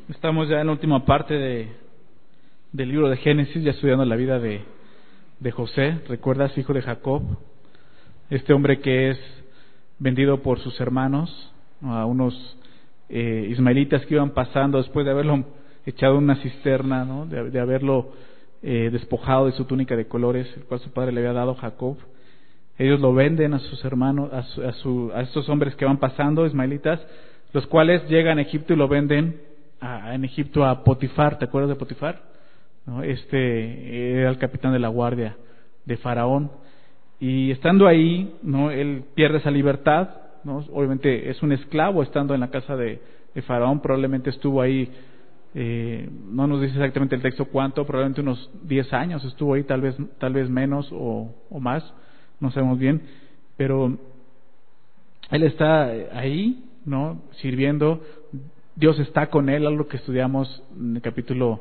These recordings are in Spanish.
Estamos ya en la última parte del libro de Génesis, ya estudiando la vida de José. ¿Recuerdas, hijo de Jacob? Este hombre que es vendido por sus hermanos a unos ismaelitas que iban pasando después de haberlo echado en una cisterna, ¿no? de haberlo despojado de su túnica de colores, el cual su padre le había dado a Jacob. Ellos lo venden a sus hermanos, a estos hombres que van pasando, ismaelitas, los cuales llegan a Egipto y lo venden en Egipto a Potifar. ¿Te acuerdas de Potifar? ¿No? Era el capitán de la guardia de Faraón. Y estando ahí, ¿no? Él pierde esa libertad, ¿no? Obviamente es un esclavo estando en la casa de Faraón. Probablemente estuvo ahí, no nos dice exactamente el texto cuánto, probablemente unos 10 años estuvo ahí, tal vez menos o más, no sabemos bien, pero él está ahí, ¿no? Sirviendo. Dios está con él, algo que estudiamos en el capítulo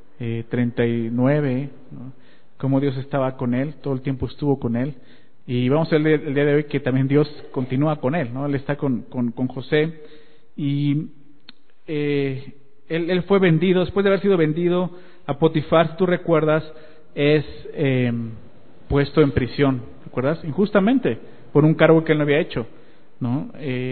39, ¿no? Cómo Dios estaba con él, todo el tiempo estuvo con él. Y vamos a ver el día de hoy que también Dios continúa con él, ¿no? Él está con José y él fue vendido. Después de haber sido vendido a Potifar, si tú recuerdas, es puesto en prisión, ¿recuerdas? Injustamente, por un cargo que él no había hecho, ¿no?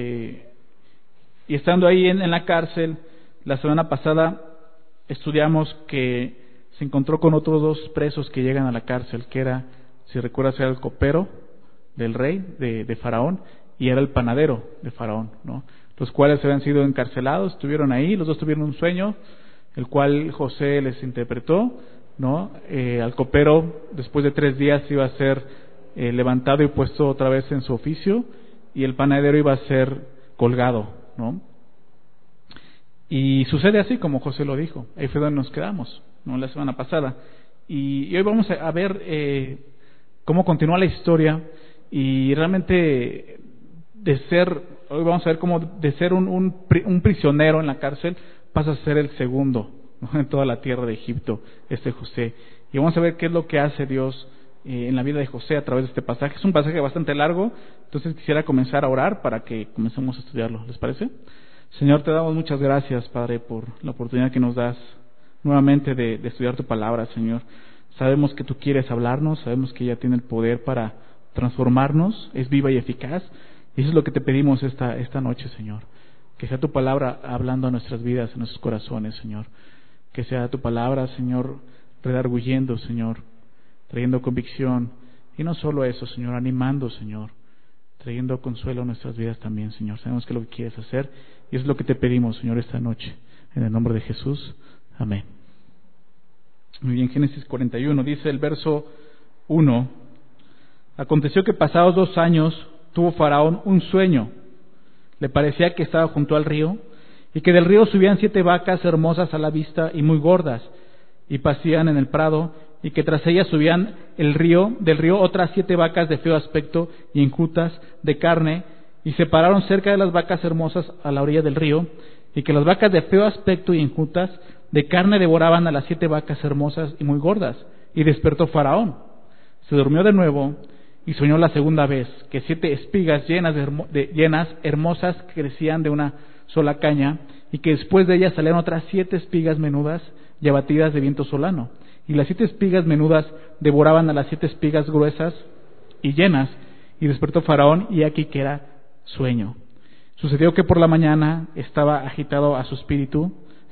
Y estando ahí en la cárcel, la semana pasada estudiamos que se encontró con otros dos presos que llegan a la cárcel, que era, si recuerdas, era el copero del rey de Faraón y era el panadero de Faraón, ¿no? Los cuales habían sido encarcelados, estuvieron ahí, los dos tuvieron un sueño, el cual José les interpretó, ¿no? Al copero, después de 3 días, iba a ser levantado y puesto otra vez en su oficio, y el panadero iba a ser colgado, ¿no? Y sucede así como José lo dijo. Ahí fue donde nos quedamos, ¿no? La semana pasada. Y hoy vamos a ver cómo continúa la historia y realmente hoy vamos a ver cómo de ser un prisionero en la cárcel pasa a ser el segundo, ¿no? En toda la tierra de Egipto, José. Y vamos a ver qué es lo que hace Dios en la vida de José a través de este pasaje. Es un pasaje bastante largo, entonces quisiera comenzar a orar para que comencemos a estudiarlo. ¿Les parece? Señor, te damos muchas gracias, Padre, por la oportunidad que nos das nuevamente de estudiar tu palabra, Señor. Sabemos que tú quieres hablarnos, sabemos que ella tiene el poder para transformarnos, es viva y eficaz, y eso es lo que te pedimos esta noche, Señor. Que sea tu palabra hablando a nuestras vidas, a nuestros corazones, Señor. Que sea tu palabra, Señor, redarguyendo, Señor, trayendo convicción, y no solo eso, Señor, animando, Señor, trayendo consuelo a nuestras vidas también, Señor. Sabemos que es lo que quieres hacer, y eso es lo que te pedimos, Señor, esta noche. En el nombre de Jesús. Amén. Muy bien, Génesis 41, dice el verso 1. Aconteció que pasados 2 años tuvo Faraón un sueño. Le parecía que estaba junto al río, y que del río subían 7 vacas hermosas a la vista y muy gordas, y pasían en el prado, y que tras ellas subían del río otras 7 vacas de feo aspecto y enjutas de carne, y se pararon cerca de las vacas hermosas a la orilla del río, y que las vacas de feo aspecto y enjutas de carne devoraban a las 7 vacas hermosas y muy gordas. Y despertó Faraón, se durmió de nuevo, y soñó la segunda vez, que 7 espigas llenas hermosas crecían de una sola caña, y que después de ellas salían otras 7 espigas menudas y abatidas de viento solano. Y las 7 espigas menudas devoraban a las 7 espigas gruesas y llenas. Y despertó Faraón, y aquí que era sueño. Sucedió que por la mañana estaba agitado su espíritu,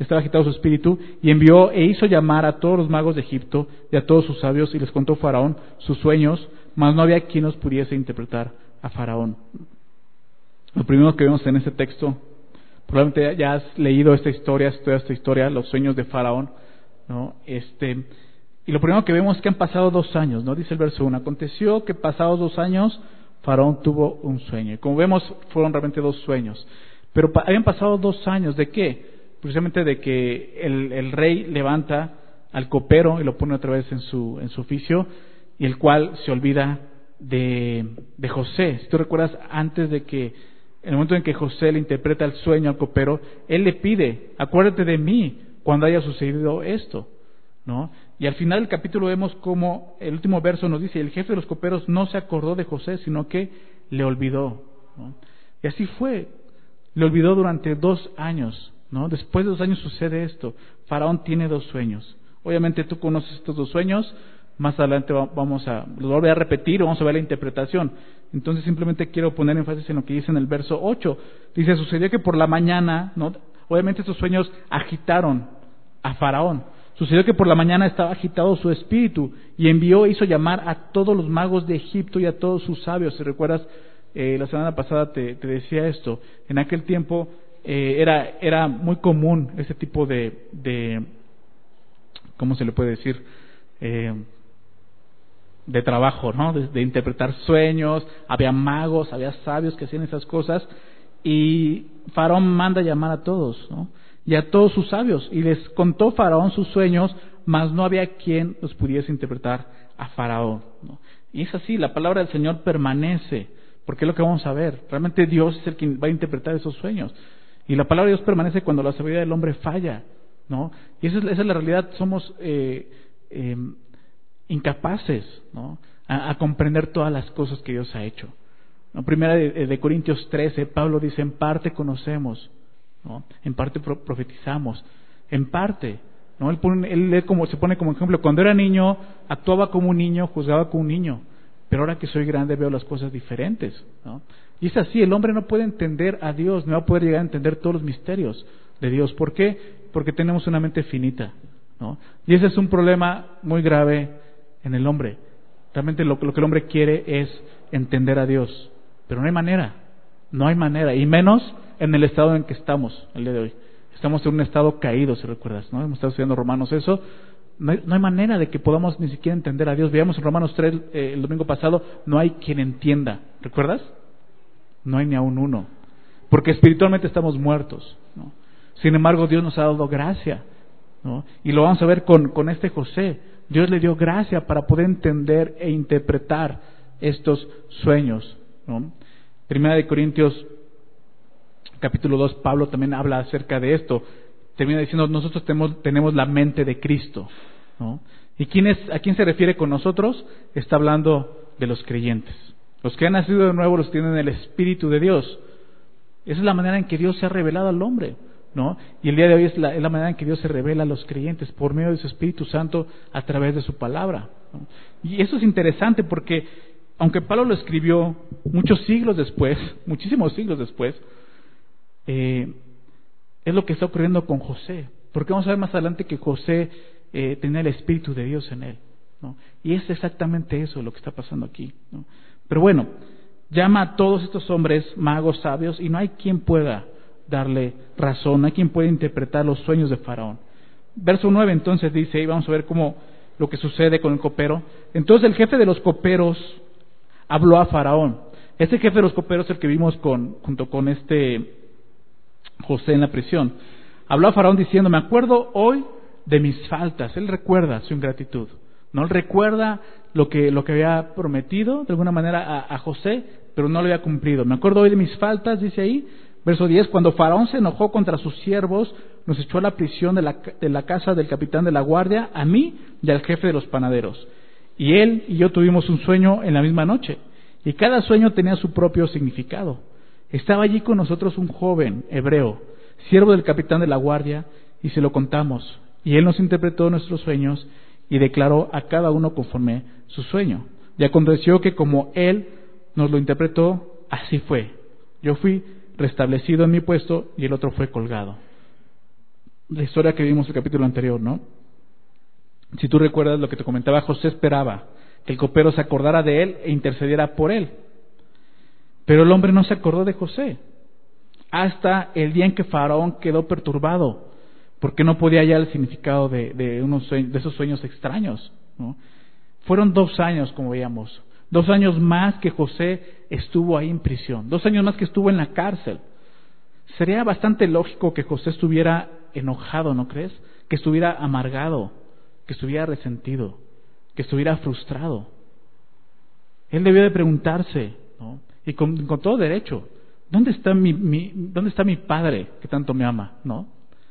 y envió e hizo llamar a todos los magos de Egipto y a todos sus sabios, y les contó Faraón sus sueños, mas no había quien los pudiese interpretar a Faraón. Lo primero que vemos en este texto, probablemente ya has leído estudiado esta historia, los sueños de Faraón, ¿no? Y lo primero que vemos es que han pasado 2 años, ¿no? Dice el verso 1, aconteció que pasados 2 años Faraón tuvo un sueño. Y como vemos, fueron realmente 2 sueños. Pero habían pasado 2 años, ¿de qué? Precisamente de que el rey levanta al copero y lo pone otra vez en su oficio, y el cual se olvida de José. Si tú recuerdas, antes de que, en el momento en que José le interpreta el sueño al copero, él le pide, acuérdate de mí cuando haya sucedido esto, ¿no? Y al final del capítulo vemos como el último verso nos dice, el jefe de los coperos no se acordó de José, sino que le olvidó, ¿no? Y así fue, le olvidó durante 2 años, ¿no? Después de 2 años sucede esto. Faraón tiene 2 sueños. Obviamente tú conoces estos 2 sueños. Más adelante los voy a repetir, vamos a ver la interpretación. Entonces simplemente quiero poner énfasis en lo que dice en el verso 8. Dice, sucedió que por la mañana, ¿no? Obviamente estos sueños agitaron a Faraón. Sucedió que por la mañana estaba agitado su espíritu y hizo llamar a todos los magos de Egipto y a todos sus sabios. Si recuerdas, la semana pasada te decía esto. En aquel tiempo era muy común ese tipo de ¿cómo se le puede decir? De trabajo, ¿no? De interpretar sueños. Había magos, había sabios que hacían esas cosas, y Faraón manda llamar a todos, ¿no? Y a todos sus sabios, y les contó Faraón sus sueños, mas no había quien los pudiese interpretar a Faraón, ¿no? Y es así, la palabra del Señor permanece, porque es lo que vamos a ver. Realmente Dios es el que va a interpretar esos sueños, y la palabra de Dios permanece cuando la sabiduría del hombre falla, ¿no? Y esa es la realidad. Somos incapaces, ¿no? a comprender todas las cosas que Dios ha hecho, ¿no? Primera de Corintios 13, Pablo dice, en parte conocemos, ¿no? En parte profetizamos, en parte, ¿no? Él se pone como ejemplo, cuando era niño actuaba como un niño, juzgaba como un niño, pero ahora que soy grande veo las cosas diferentes, ¿no? Y es así, el hombre no puede entender a Dios, no va a poder llegar a entender todos los misterios de Dios. ¿Por qué? Porque tenemos una mente finita, ¿no? Y ese es un problema muy grave en el hombre. Realmente lo que el hombre quiere es entender a Dios, pero no hay manera, y menos en el estado en que estamos el día de hoy. Estamos en un estado caído, si recuerdas, ¿no? Hemos estado estudiando Romanos eso. No hay manera de que podamos ni siquiera entender a Dios. Veíamos en Romanos 3 el domingo pasado, no hay quien entienda, ¿recuerdas? No hay ni aún uno, porque espiritualmente estamos muertos, ¿no? Sin embargo, Dios nos ha dado gracia, ¿no? Y lo vamos a ver con este José. Dios le dio gracia para poder entender e interpretar estos sueños, ¿no? Primera de Corintios capítulo 2, Pablo también habla acerca de esto. Termina diciendo, nosotros tenemos la mente de Cristo, ¿no? ¿Y a quién se refiere con nosotros? Está hablando de los creyentes. Los que han nacido de nuevo los tienen el Espíritu de Dios. Esa es la manera en que Dios se ha revelado al hombre, ¿no? Y el día de hoy es la manera en que Dios se revela a los creyentes por medio de su Espíritu Santo a través de su palabra, ¿no? Y eso es interesante porque aunque Pablo lo escribió muchísimos siglos después, es lo que está ocurriendo con José, porque vamos a ver más adelante que José tenía el Espíritu de Dios en él, ¿no? Y es exactamente eso lo que está pasando aquí, ¿no? Pero bueno, llama a todos estos hombres magos sabios y no hay quien pueda darle razón, no hay quien pueda interpretar los sueños de Faraón. Verso 9 entonces dice, y vamos a ver cómo lo que sucede con el copero. Entonces el jefe de los coperos habló a Faraón. Este jefe de los coperos es el que vimos junto con este José en la prisión. Habló a Faraón diciendo, me acuerdo hoy de mis faltas. Él recuerda su ingratitud, ¿no? Él recuerda lo que había prometido de alguna manera a José, pero no lo había cumplido. Me acuerdo hoy de mis faltas, dice ahí, verso 10, cuando Faraón se enojó contra sus siervos, nos echó a la prisión de la casa del capitán de la guardia, a mí y al jefe de los panaderos. Y él y yo tuvimos un sueño en la misma noche, y cada sueño tenía su propio significado. Estaba allí con nosotros un joven hebreo, siervo del capitán de la guardia, y se lo contamos. Y él nos interpretó nuestros sueños y declaró a cada uno conforme su sueño. Y aconteció que como él nos lo interpretó, así fue. Yo fui restablecido en mi puesto y el otro fue colgado. La historia que vimos en el capítulo anterior, ¿no? Si tú recuerdas lo que te comentaba, José esperaba que el copero se acordara de él e intercediera por él. Pero el hombre no se acordó de José hasta el día en que Faraón quedó perturbado porque no podía hallar el significado de esos sueños extraños, ¿no? Fueron 2 años, como veíamos, 2 años más que José estuvo ahí en prisión, 2 años más que estuvo en la cárcel. Sería bastante lógico que José estuviera enojado, ¿no crees? Que estuviera amargado, que estuviera resentido, que estuviera frustrado. Él debió de preguntarse, ¿no? Y con todo derecho, ¿dónde está mi padre que tanto me ama, ¿no?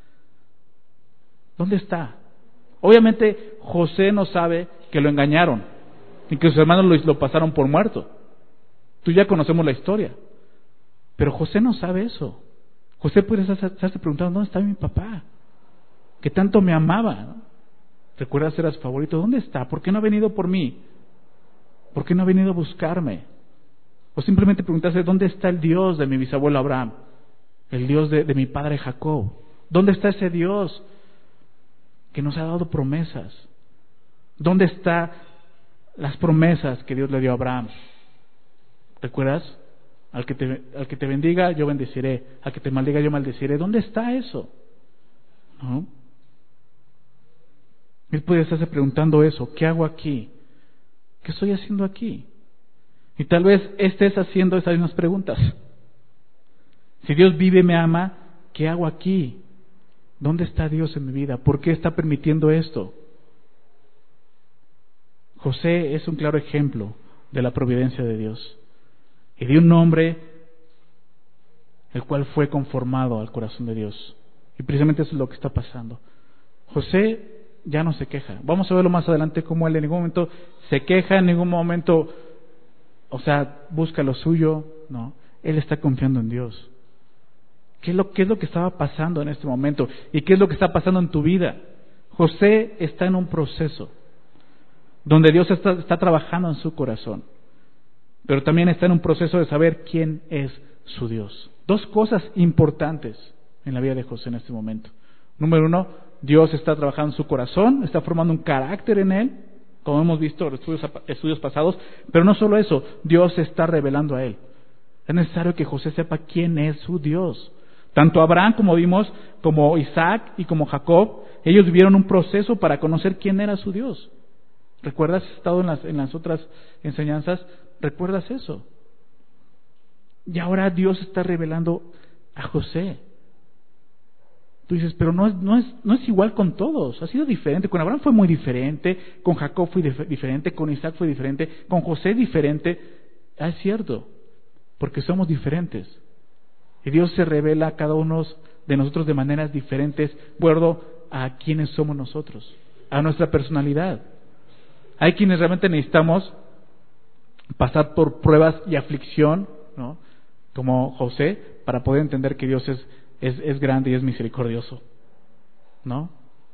¿Dónde está? Obviamente José no sabe que lo engañaron y que sus hermanos lo pasaron por muerto. Tú ya conocemos la historia, pero José no sabe eso. José puede estarse preguntando, ¿dónde está mi papá? Que tanto me amaba, ¿no? ¿Recuerdas ser su favorito? ¿Dónde está? ¿Por qué no ha venido por mí? ¿Por qué no ha venido a buscarme? O simplemente preguntarse, ¿dónde está el Dios de mi bisabuelo Abraham? El Dios de mi padre Jacob. ¿Dónde está ese Dios que nos ha dado promesas? ¿Dónde están las promesas que Dios le dio a Abraham? ¿Recuerdas? Al que te bendiga, yo bendeciré. Al que te maldiga, yo maldeciré. ¿Dónde está eso? ¿No? Él puede estarse preguntando eso. ¿Qué hago aquí? ¿Qué estoy haciendo aquí? Y tal vez estés haciendo esas mismas preguntas. Si Dios vive y me ama, ¿qué hago aquí? ¿Dónde está Dios en mi vida? ¿Por qué está permitiendo esto? José es un claro ejemplo de la providencia de Dios y de un hombre el cual fue conformado al corazón de Dios. Y precisamente eso es lo que está pasando. José ya no se queja. Vamos a verlo más adelante, cómo él en ningún momento se queja, en ningún momento, busca lo suyo. No, él está confiando en Dios. ¿Qué es lo que estaba pasando en este momento? ¿Y qué es lo que está pasando en tu vida? José está en un proceso donde Dios está trabajando en su corazón, pero también está en un proceso de saber quién es su Dios. Dos cosas importantes en la vida de José en este momento. Número uno, Dios está trabajando en su corazón, está formando un carácter en él, como hemos visto en estudios pasados, pero no solo eso, Dios se está revelando a él. Es necesario que José sepa quién es su Dios. Tanto Abraham, como vimos, como Isaac y como Jacob, ellos vivieron un proceso para conocer quién era su Dios. ¿Recuerdas? ¿Has estado en las otras enseñanzas? ¿Recuerdas eso? Y ahora Dios está revelando a José. Tú dices, pero no es igual con todos, ha sido diferente. Con Abraham fue muy diferente, con Jacob fue diferente, con Isaac fue diferente, con José diferente. Es cierto, porque somos diferentes. Y Dios se revela a cada uno de nosotros de maneras diferentes, de acuerdo a quienes somos nosotros, a nuestra personalidad. Hay quienes realmente necesitamos pasar por pruebas y aflicción, ¿no? Como José, para poder entender que Dios es grande y es misericordioso, ¿no?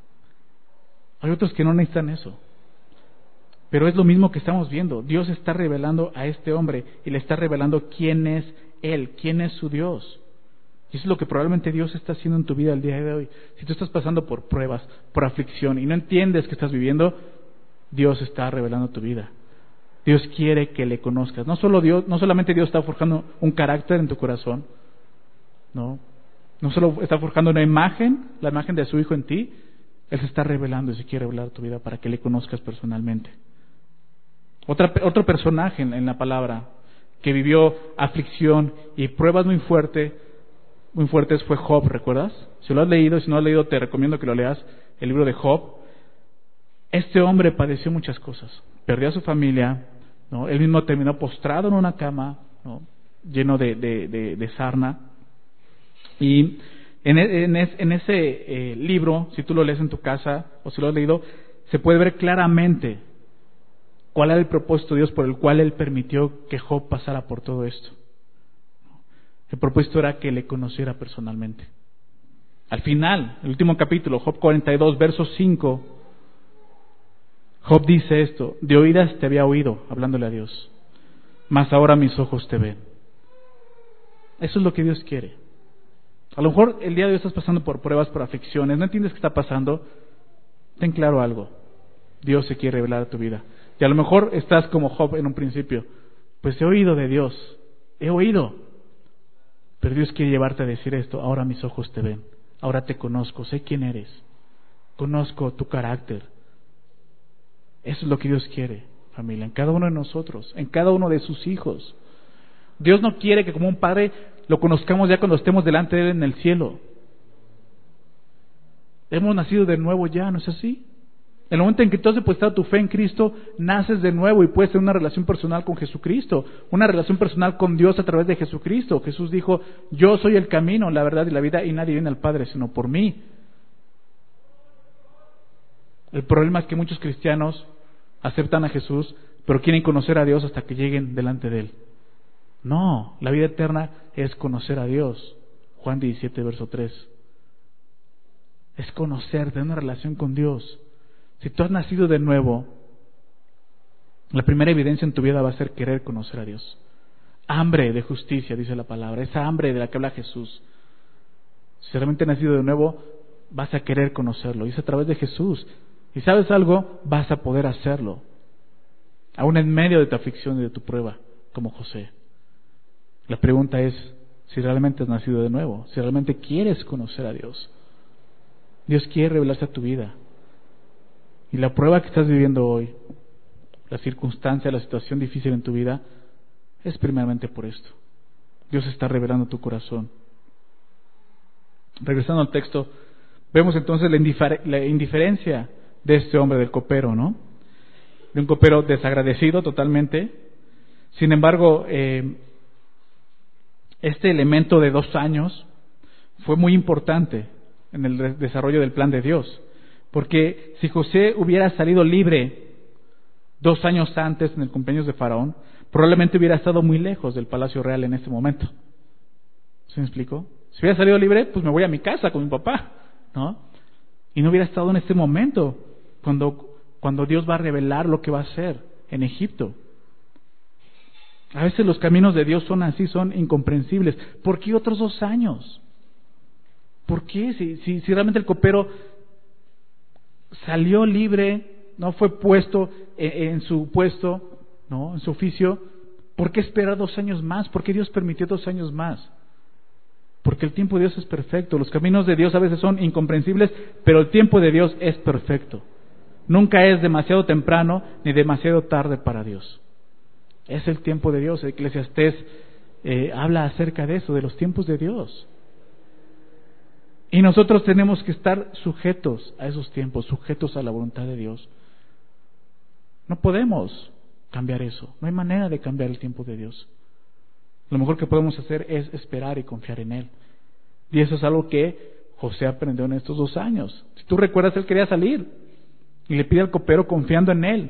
Hay otros que no necesitan eso. Pero es lo mismo que estamos viendo. Dios está revelando a este hombre y le está revelando quién es Él, quién es su Dios. Y eso es lo que probablemente Dios está haciendo en tu vida el día de hoy. Si tú estás pasando por pruebas, por aflicción y no entiendes que estás viviendo, Dios está revelando tu vida. Dios quiere que le conozcas. No solamente Dios está forjando un carácter en tu corazón, no solo está forjando una imagen, la imagen de su Hijo en ti, Él se está revelando y se quiere revelar tu vida para que le conozcas personalmente. Otro personaje en la palabra que vivió aflicción y pruebas muy fuertes fue Job, ¿recuerdas? Si lo has leído, si no lo has leído, te recomiendo que lo leas, el libro de Job. Este hombre padeció muchas cosas. Perdió a su familia, ¿no? Él mismo terminó postrado en una cama, ¿no? Lleno de sarna. Y en ese libro, si tú lo lees en tu casa o si lo has leído, se puede ver claramente cuál era el propósito de Dios por el cual Él permitió que Job pasara por todo esto. El propósito era que le conociera personalmente. Al final, el último capítulo, Job 42, verso 5, Job dice esto: de oídas te había oído, hablándole a Dios, mas ahora mis ojos te ven. Eso es lo que Dios quiere. A lo mejor el día de hoy estás pasando por pruebas, por aflicciones, no entiendes qué está pasando. Ten claro algo: Dios se quiere revelar a tu vida. Y a lo mejor estás como Job en un principio: pues he oído de Dios, he oído. Pero Dios quiere llevarte a decir esto: ahora mis ojos te ven, ahora te conozco, sé quién eres, conozco tu carácter. Eso es lo que Dios quiere, familia, en cada uno de nosotros, en cada uno de sus hijos. Dios no quiere que como un padre lo conozcamos ya cuando estemos delante de Él en el cielo. Hemos nacido de nuevo ya, ¿no es así? En el momento en que tú has depositado tu fe en Cristo, naces de nuevo y puedes tener una relación personal con Jesucristo, una relación personal con Dios a través de Jesucristo. Jesús dijo: yo soy el camino, la verdad y la vida, y nadie viene al Padre sino por mí. El problema es que muchos cristianos aceptan a Jesús, pero quieren conocer a Dios hasta que lleguen delante de Él. No, la vida eterna es conocer a Dios. Juan 17, verso 3. Es conocer, tener una relación con Dios. Si tú has nacido de nuevo, la primera evidencia en tu vida va a ser querer conocer a Dios. Hambre de justicia, dice la palabra, esa hambre de la que habla Jesús. Si realmente has nacido de nuevo, vas a querer conocerlo, y es a través de Jesús. Y sabes algo, vas a poder hacerlo, aún en medio de tu aflicción y de tu prueba, como José. La pregunta es si realmente has nacido de nuevo, si realmente quieres conocer a Dios. Dios quiere revelarse a tu vida. Y la prueba que estás viviendo hoy, la circunstancia, la situación difícil en tu vida, es primeramente por esto. Dios está revelando tu corazón. Regresando al texto, vemos entonces la indiferencia de este hombre, del copero, ¿no? De un copero desagradecido totalmente. Sin embargo, este elemento de 2 años fue muy importante en el desarrollo del plan de Dios. Porque si José hubiera salido libre 2 años antes, en el cumpleaños de Faraón, probablemente hubiera estado muy lejos del palacio real en ese momento. ¿Se me explicó? Si hubiera salido libre, pues me voy a mi casa con mi papá, ¿no? Y no hubiera estado en este momento cuando Dios va a revelar lo que va a hacer en Egipto. A veces los caminos de Dios son así, son incomprensibles. ¿Por qué otros 2 años? ¿Por qué? Si realmente el copero salió libre, no fue puesto en su puesto, ¿no? En su oficio, ¿por qué esperar 2 años más? ¿Por qué Dios permitió 2 años más? Porque el tiempo de Dios es perfecto. Los caminos de Dios a veces son incomprensibles, pero el tiempo de Dios es perfecto. Nunca es demasiado temprano ni demasiado tarde para Dios. Es el tiempo de Dios. Eclesiastés habla acerca de eso, de los tiempos de Dios. Y nosotros tenemos que estar sujetos a esos tiempos, sujetos a la voluntad de Dios. No podemos cambiar eso. No hay manera de cambiar el tiempo de Dios. Lo mejor que podemos hacer es esperar y confiar en Él. Y eso es algo que José aprendió en estos 2 años. Si tú recuerdas, él quería salir y le pide al copero confiando en él.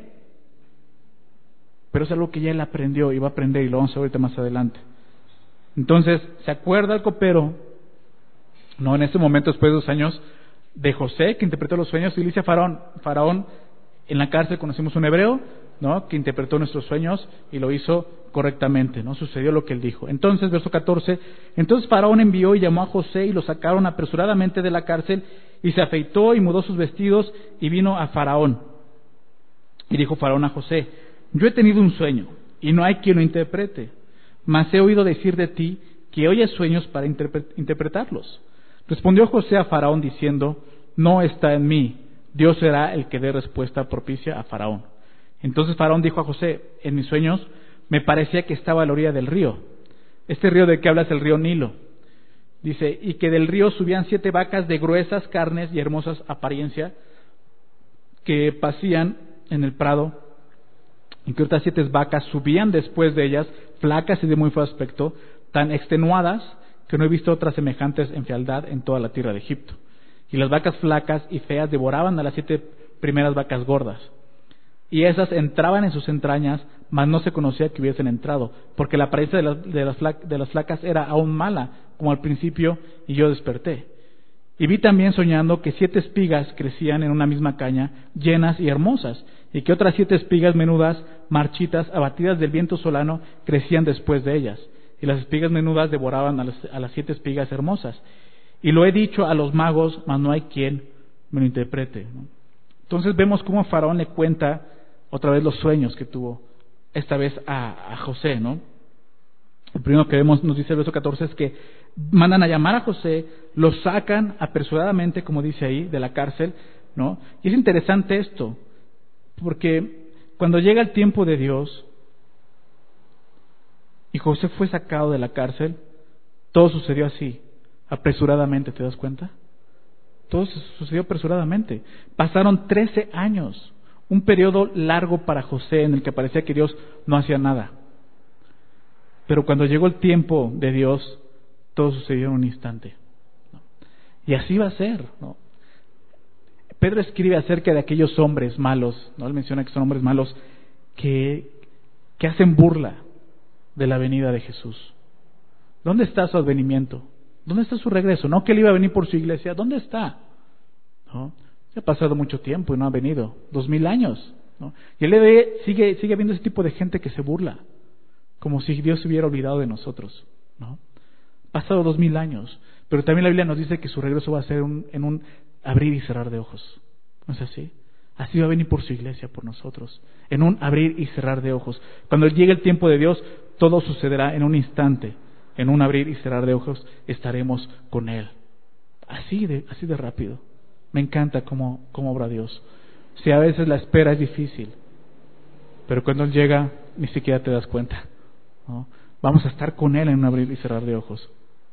Pero es algo que ya él aprendió y va a aprender, y lo vamos a ver ahorita más adelante. Entonces, se acuerda el copero, no en ese momento, después de 2 años, de José, que interpretó los sueños, y le dice a Faraón, en la cárcel conocimos un hebreo, ¿no?, que interpretó nuestros sueños y lo hizo correctamente, ¿no? Sucedió lo que él dijo. Entonces, verso 14, entonces Faraón envió y llamó a José y lo sacaron apresuradamente de la cárcel, y se afeitó y mudó sus vestidos y vino a Faraón. Y dijo Faraón a José: yo he tenido un sueño y no hay quien lo interprete, mas he oído decir de ti que oyes sueños para interpretarlos. Respondió José a Faraón diciendo: no está en mí, Dios será el que dé respuesta propicia a Faraón. Entonces Faraón dijo a José: en mis sueños me parecía que estaba a la orilla del río. Este río de que habla es el río Nilo. Dice: y que del río subían 7 vacas de gruesas carnes y hermosas apariencia, que pasían en el prado, y que otras 7 vacas subían después de ellas, flacas y de muy feo aspecto, tan extenuadas que no he visto otras semejantes en fealdad en toda la tierra de Egipto. Y las vacas flacas y feas devoraban a las 7 primeras vacas gordas. Y esas entraban en sus entrañas, mas no se conocía que hubiesen entrado, porque la apariencia de las flacas era aún mala, como al principio, y yo desperté. Y vi también soñando que 7 espigas crecían en una misma caña, llenas y hermosas, y que otras 7 espigas menudas, marchitas, abatidas del viento solano, crecían después de ellas. Y las espigas menudas devoraban a las 7 espigas hermosas. Y lo he dicho a los magos, mas no hay quien me lo interprete. Entonces vemos cómo Faraón le cuenta otra vez los sueños que tuvo, esta vez a José, ¿no? El primero que vemos, nos dice el verso 14, es que mandan a llamar a José, lo sacan apresuradamente, como dice ahí, de la cárcel, ¿no? Y es interesante esto, porque cuando llega el tiempo de Dios y José fue sacado de la cárcel, todo sucedió así, apresuradamente, ¿te das cuenta? Todo sucedió apresuradamente. Pasaron 13 años, un periodo largo para José en el que parecía que Dios no hacía nada. Pero cuando llegó el tiempo de Dios, todo sucedió en un instante, ¿no? Y así va a ser, ¿no? Pedro escribe acerca de aquellos hombres malos, ¿no? Él menciona que son hombres malos que hacen burla de la venida de Jesús. ¿Dónde está su advenimiento? ¿Dónde está su regreso? No que él iba a venir por su iglesia. ¿Dónde está? ¿No? Ya ha pasado mucho tiempo y no ha venido. 2000 años. ¿No? Y él sigue habiendo ese tipo de gente que se burla. Como si Dios se hubiera olvidado de nosotros. ¿No? Pasado 2000 años. Pero también la Biblia nos dice que su regreso va a ser en un abrir y cerrar de ojos. ¿No es así? Así va a venir por su iglesia, por nosotros. En un abrir y cerrar de ojos. Cuando llegue el tiempo de Dios, todo sucederá en un instante. En un abrir y cerrar de ojos estaremos con Él. Así de rápido. Me encanta cómo obra Dios. Si a veces la espera es difícil, pero cuando Él llega, ni siquiera te das cuenta, ¿no? Vamos a estar con Él en un abrir y cerrar de ojos.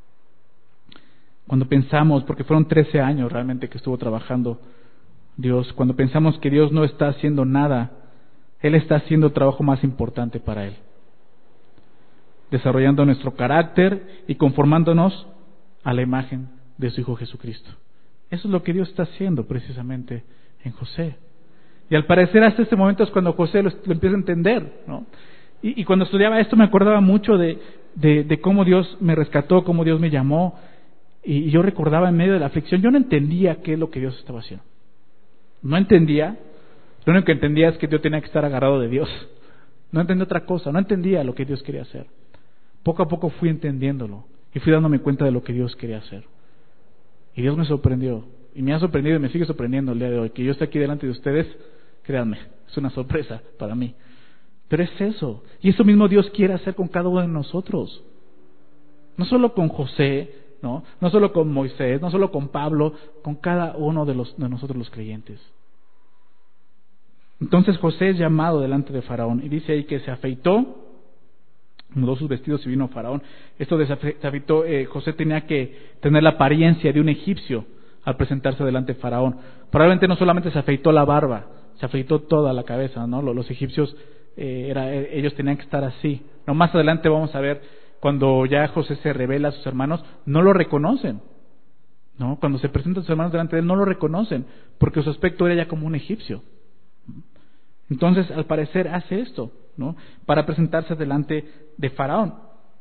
Cuando pensamos, porque fueron 13 años realmente que estuvo trabajando Dios, cuando pensamos que Dios no está haciendo nada, Él está haciendo el trabajo más importante para Él, desarrollando nuestro carácter y conformándonos a la imagen de su Hijo Jesucristo. Eso es lo que Dios está haciendo precisamente en José. Y al parecer hasta este momento es cuando José lo empieza a entender, ¿no? Y cuando estudiaba esto me acordaba mucho de cómo Dios me rescató, cómo Dios me llamó. Y yo recordaba en medio de la aflicción, yo no entendía qué es lo que Dios estaba haciendo. No entendía. Lo único que entendía es que yo tenía que estar agarrado de Dios. No entendía otra cosa, no entendía lo que Dios quería hacer. Poco a poco fui entendiéndolo y fui dándome cuenta de lo que Dios quería hacer. Y Dios me sorprendió, y me ha sorprendido y me sigue sorprendiendo el día de hoy. Que yo esté aquí delante de ustedes, créanme, es una sorpresa para mí. Pero es eso, y eso mismo Dios quiere hacer con cada uno de nosotros. No solo con José, no solo con Moisés, no solo con Pablo, con cada uno de nosotros los creyentes. Entonces José es llamado delante de Faraón, y dice ahí que se afeitó, mudó sus vestidos y vino a Faraón. Esto de se afeitó, José tenía que tener la apariencia de un egipcio al presentarse delante de Faraón. Probablemente no solamente se afeitó la barba, se afeitó toda la cabeza, ¿no? Los egipcios, ellos tenían que estar así. No, más adelante vamos a ver, cuando ya José se revela a sus hermanos, no lo reconocen, ¿no? Cuando se presentan sus hermanos delante de él, no lo reconocen, porque su aspecto era ya como un egipcio. Entonces, al parecer, hace esto, ¿no? Para presentarse delante de Faraón.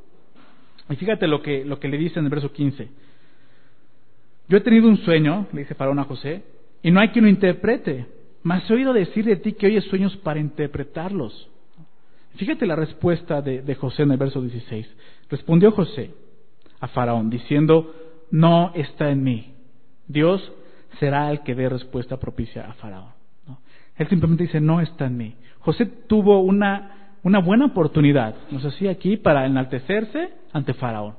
Y fíjate lo que le dice en el verso 15. Yo he tenido un sueño, le dice Faraón a José, y no hay quien lo interprete, mas he oído decir de ti que oyes sueños para interpretarlos. Fíjate la respuesta de José en el verso 16. Respondió José a Faraón diciendo, no está en mí. Dios será el que dé respuesta propicia a Faraón, ¿no? Él simplemente dice, no está en mí. José tuvo una buena oportunidad, nos hacía aquí, para enaltecerse ante Faraón.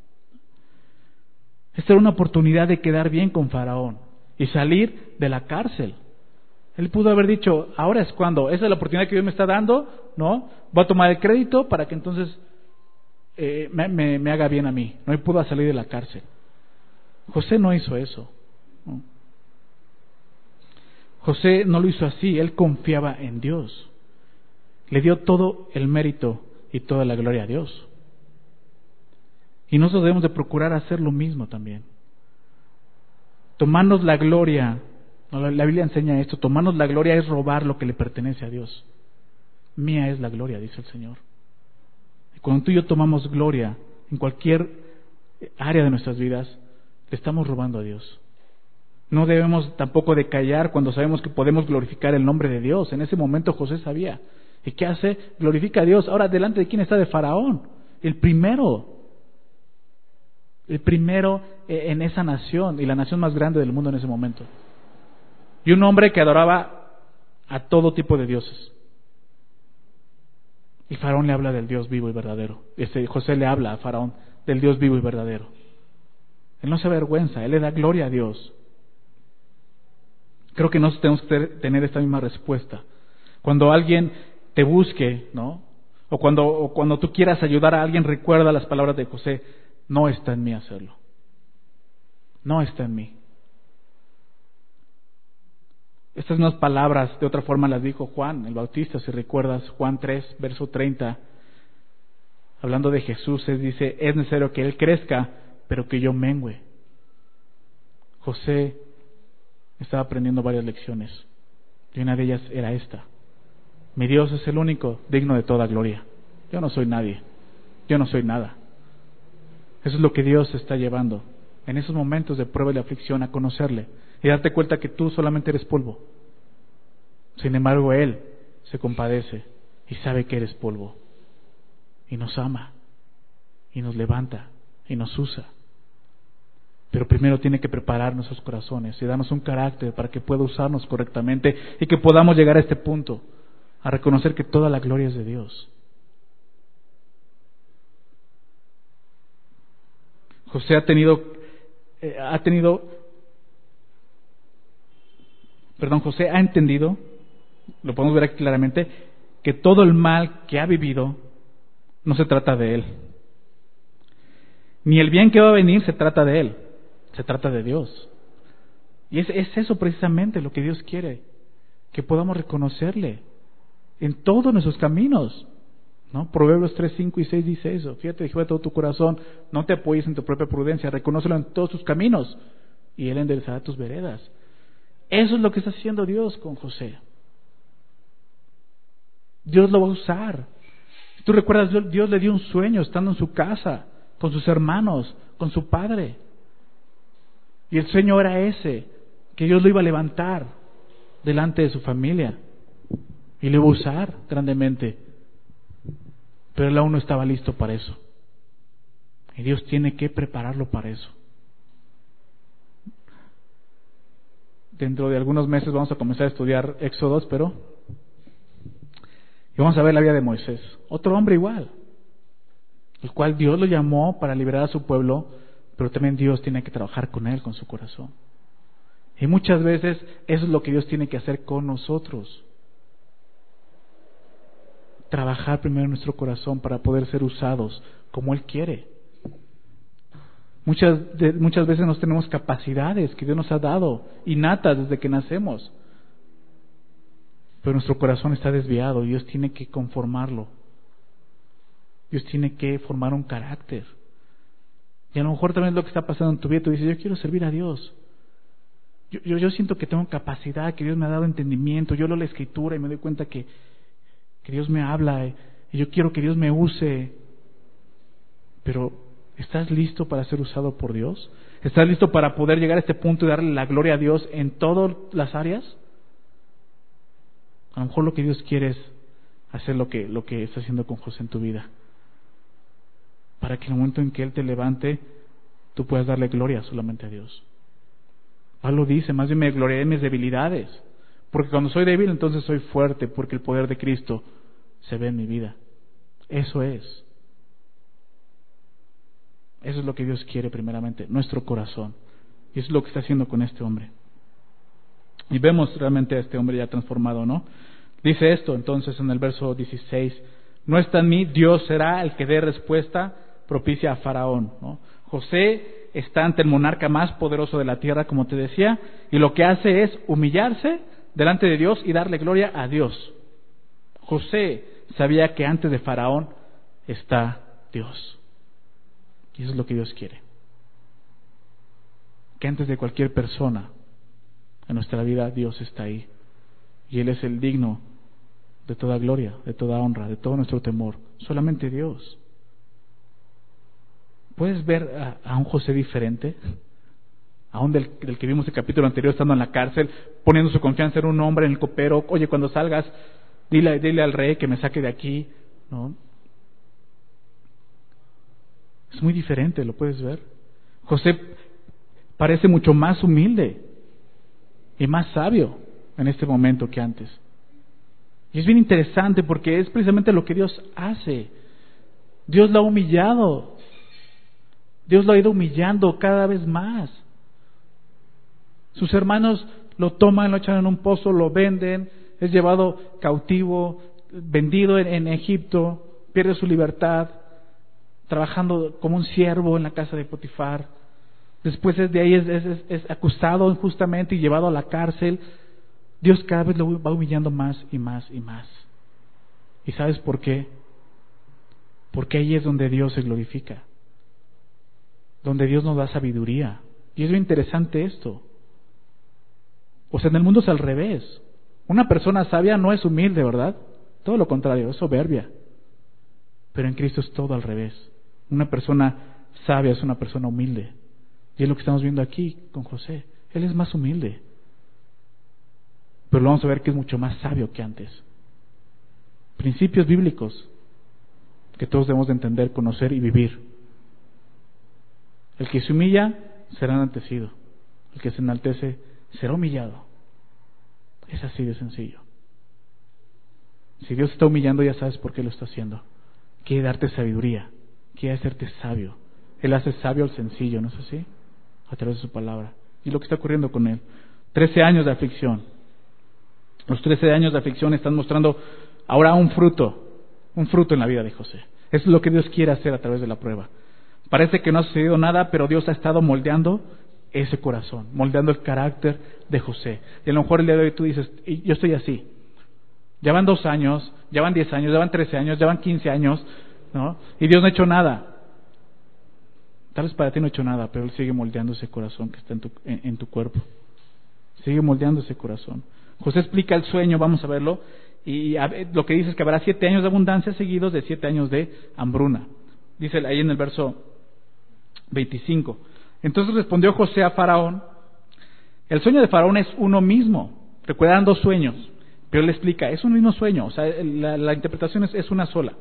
Esta era una oportunidad de quedar bien con Faraón y salir de la cárcel. Él pudo haber dicho, ahora es cuando, esa es la oportunidad que Dios me está dando, ¿no? Voy a tomar el crédito para que entonces me haga bien a mí, ¿no? Y pueda salir de la cárcel. José no hizo eso, ¿no? José no lo hizo así, él confiaba en Dios. Le dio todo el mérito y toda la gloria a Dios. Y nosotros debemos de procurar hacer lo mismo también. Tomarnos la gloria, la Biblia enseña esto, tomarnos la gloria es robar lo que le pertenece a Dios. Mía es la gloria, dice el Señor. Y cuando tú y yo tomamos gloria en cualquier área de nuestras vidas, le estamos robando a Dios. No debemos tampoco de callar cuando sabemos que podemos glorificar el nombre de Dios. En ese momento José sabía. ¿Y qué hace? Glorifica a Dios. Ahora, ¿delante de quién está? De Faraón. El primero en esa nación, y la nación más grande del mundo en ese momento. Y un hombre que adoraba a todo tipo de dioses. Y Faraón le habla del Dios vivo y verdadero. José le habla a Faraón del Dios vivo y verdadero. Él no se avergüenza, él le da gloria a Dios. Creo que nosotros tenemos que tener esta misma respuesta. Cuando alguien te busque, ¿no? O cuando tú quieras ayudar a alguien, recuerda las palabras de José. No está en mí hacerlo. No está en mí. Estas mismas palabras, de otra forma, las dijo Juan el Bautista, si recuerdas, Juan 3, verso 30. Hablando de Jesús, él dice, es necesario que Él crezca, pero que yo mengüe. José estaba aprendiendo varias lecciones, y una de ellas era esta: mi Dios es el único digno de toda gloria. Yo no soy nadie, yo no soy nada. Eso es lo que Dios está llevando en esos momentos de prueba y de aflicción, a conocerle y darte cuenta que tú solamente eres polvo. Sin embargo, Él se compadece y sabe que eres polvo y nos ama y nos levanta y nos usa. Pero primero tiene que preparar nuestros corazones y darnos un carácter para que pueda usarnos correctamente y que podamos llegar a este punto, a reconocer que toda la gloria es de Dios. José José ha entendido, lo podemos ver aquí claramente, que todo el mal que ha vivido no se trata de él. Ni el bien que va a venir se trata de él, se trata de Dios. Y es eso precisamente lo que Dios quiere, que podamos reconocerle en todos nuestros caminos, ¿no? Proverbios 3, 5 y 6 dice eso. Fíjate, Jehová, de todo tu corazón, no te apoyes en tu propia prudencia, reconócelo en todos tus caminos y Él enderezará tus veredas. Eso es lo que está haciendo Dios con José. Dios lo va a usar. Si tú recuerdas, Dios le dio un sueño estando en su casa, con sus hermanos, con su padre. Y el sueño era ese, que Dios lo iba a levantar delante de su familia y lo iba a usar grandemente. Pero él aún no estaba listo para eso. Y Dios tiene que prepararlo para eso. Dentro de algunos meses vamos a comenzar a estudiar Éxodos, y vamos a ver la vida de Moisés, otro hombre igual, el cual Dios lo llamó para liberar a su pueblo, pero también Dios tiene que trabajar con él, con su corazón. Y muchas veces eso es lo que Dios tiene que hacer con nosotros. Trabajar primero en nuestro corazón para poder ser usados como Él quiere. Muchas veces no tenemos capacidades que Dios nos ha dado, innatas desde que nacemos. Pero nuestro corazón está desviado y Dios tiene que conformarlo. Dios tiene que formar un carácter. Y a lo mejor también es lo que está pasando en tu vida. Tú dices, yo quiero servir a Dios. Yo siento que tengo capacidad, que Dios me ha dado entendimiento. Yo leo la Escritura y me doy cuenta que Dios me habla y yo quiero que Dios me use. Pero, ¿estás listo para ser usado por Dios? ¿Estás listo para poder llegar a este punto y darle la gloria a Dios en todas las áreas? A lo mejor lo que Dios quiere es hacer lo que está haciendo con José en tu vida. Para que en el momento en que Él te levante, tú puedas darle gloria solamente a Dios. Pablo dice, más bien me gloriaré en mis debilidades. Porque cuando soy débil, entonces soy fuerte, porque el poder de Cristo se ve en mi vida. Eso es. Eso es lo que Dios quiere primeramente, nuestro corazón. Y eso es lo que está haciendo con este hombre. Y vemos realmente a este hombre ya transformado, ¿no? Dice esto entonces en el verso 16, no está en mí, Dios será el que dé respuesta propicia a Faraón, ¿no? José está ante el monarca más poderoso de la tierra, como te decía, y lo que hace es humillarse delante de Dios y darle gloria a Dios. José sabía que antes de Faraón está Dios. Y eso es lo que Dios quiere. Que antes de cualquier persona en nuestra vida, Dios está ahí. Y Él es el digno de toda gloria, de toda honra, de todo nuestro temor. Solamente Dios. ¿Puedes ver a un José diferente? Aún del que vimos el capítulo anterior, estando en la cárcel, poniendo su confianza en un hombre, en el copero. Oye, cuando salgas, dile al rey que me saque de aquí, ¿no? Es muy diferente, ¿lo puedes ver? José parece mucho más humilde y más sabio en este momento que antes. Y es bien interesante porque es precisamente lo que Dios hace. Dios lo ha humillado. Dios lo ha ido humillando cada vez más. Sus hermanos lo toman, lo echan en un pozo, lo venden, es llevado cautivo, vendido en Egipto, pierde su libertad, trabajando como un siervo en la casa de Potifar. Después de ahí es acusado injustamente y llevado a la cárcel. Dios cada vez lo va humillando más y más y más. ¿Y sabes por qué? Porque ahí es donde Dios se glorifica, donde Dios nos da sabiduría. Y es muy interesante esto. O sea, en el mundo es al revés. Una persona sabia no es humilde, ¿verdad? Todo lo contrario, es soberbia. Pero en Cristo es todo al revés. Una persona sabia, es una persona humilde. Y es lo que estamos viendo aquí con José. Él es más humilde. Pero lo vamos a ver que es mucho más sabio que antes. Principios bíblicos que todos debemos de entender, conocer y vivir. El que se humilla será enaltecido. El que se enaltece será humillado. Es así de sencillo. Si Dios está humillando, ya sabes por qué lo está haciendo. Quiere darte sabiduría, quiere hacerte sabio. Él hace sabio al sencillo, ¿no es así? A través de su palabra. Y lo que está ocurriendo con él. 13 años de aflicción. Los 13 años de aflicción están mostrando ahora un fruto en la vida de José. Eso es lo que Dios quiere hacer a través de la prueba. Parece que no ha sucedido nada, pero Dios ha estado moldeando ese corazón, moldeando el carácter de José. Y a lo mejor el día de hoy tú dices, yo estoy así. Ya van 2 años, ya van 10 años, ya van 13 años, ya van 15 años, ¿no? Y Dios no ha hecho nada. Tal vez para ti no ha hecho nada, pero Él sigue moldeando ese corazón que está en tu cuerpo. Sigue moldeando ese corazón. José explica el sueño, vamos a verlo, y lo que dice es que habrá 7 años de abundancia seguidos de 7 años de hambruna. Dice ahí en el verso 25. Entonces respondió José a Faraón. El sueño de Faraón es uno mismo. Recuerdan 2 sueños, pero él explica, es un mismo sueño, o sea, la interpretación es una sola.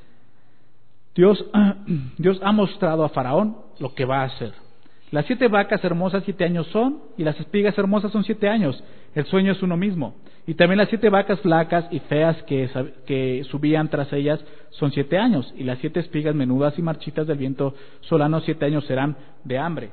Dios ha mostrado a Faraón lo que va a hacer. Las 7 vacas hermosas 7 años son, y las espigas hermosas son 7 años. El sueño es uno mismo. Y también las 7 vacas flacas y feas que subían tras ellas son 7 años. Y las 7 espigas menudas y marchitas del viento solano 7 años serán de hambre.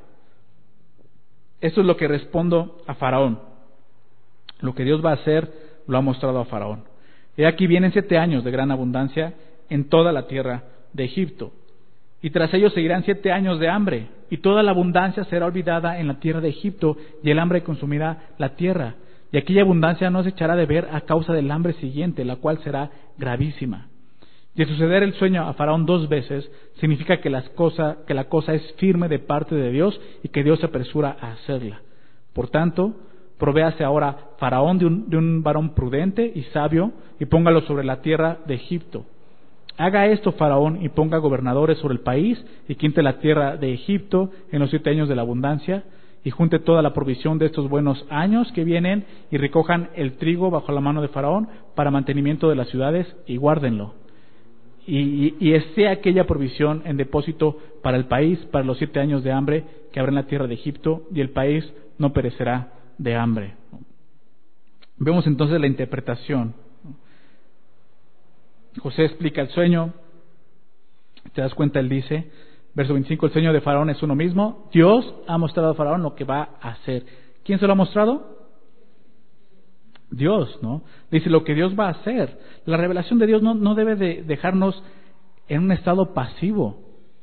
Esto es lo que respondo a Faraón. Lo que Dios va a hacer lo ha mostrado a Faraón. Y aquí vienen 7 años de gran abundancia en toda la tierra de Egipto. Y tras ellos seguirán 7 años de hambre, y toda la abundancia será olvidada en la tierra de Egipto, y el hambre consumirá la tierra. Y aquella abundancia no se echará de ver a causa del hambre siguiente, la cual será gravísima. Y al suceder el sueño a Faraón 2 veces, significa que la cosa es firme de parte de Dios, y que Dios se apresura a hacerla. Por tanto, provéase ahora Faraón de un varón prudente y sabio, y póngalo sobre la tierra de Egipto. Haga esto Faraón y ponga gobernadores sobre el país y quinte la tierra de Egipto en los 7 años de la abundancia y junte toda la provisión de estos buenos años que vienen y recojan el trigo bajo la mano de Faraón para mantenimiento de las ciudades y guárdenlo. Y esté aquella provisión en depósito para el país para los 7 años de hambre que habrá en la tierra de Egipto y el país no perecerá de hambre. Vemos entonces la interpretación. José explica el sueño, te das cuenta, él dice, verso 25, el sueño de Faraón es uno mismo. Dios ha mostrado a Faraón lo que va a hacer. ¿Quién se lo ha mostrado? Dios, ¿no? Dice lo que Dios va a hacer. La revelación de Dios no debe de dejarnos en un estado pasivo.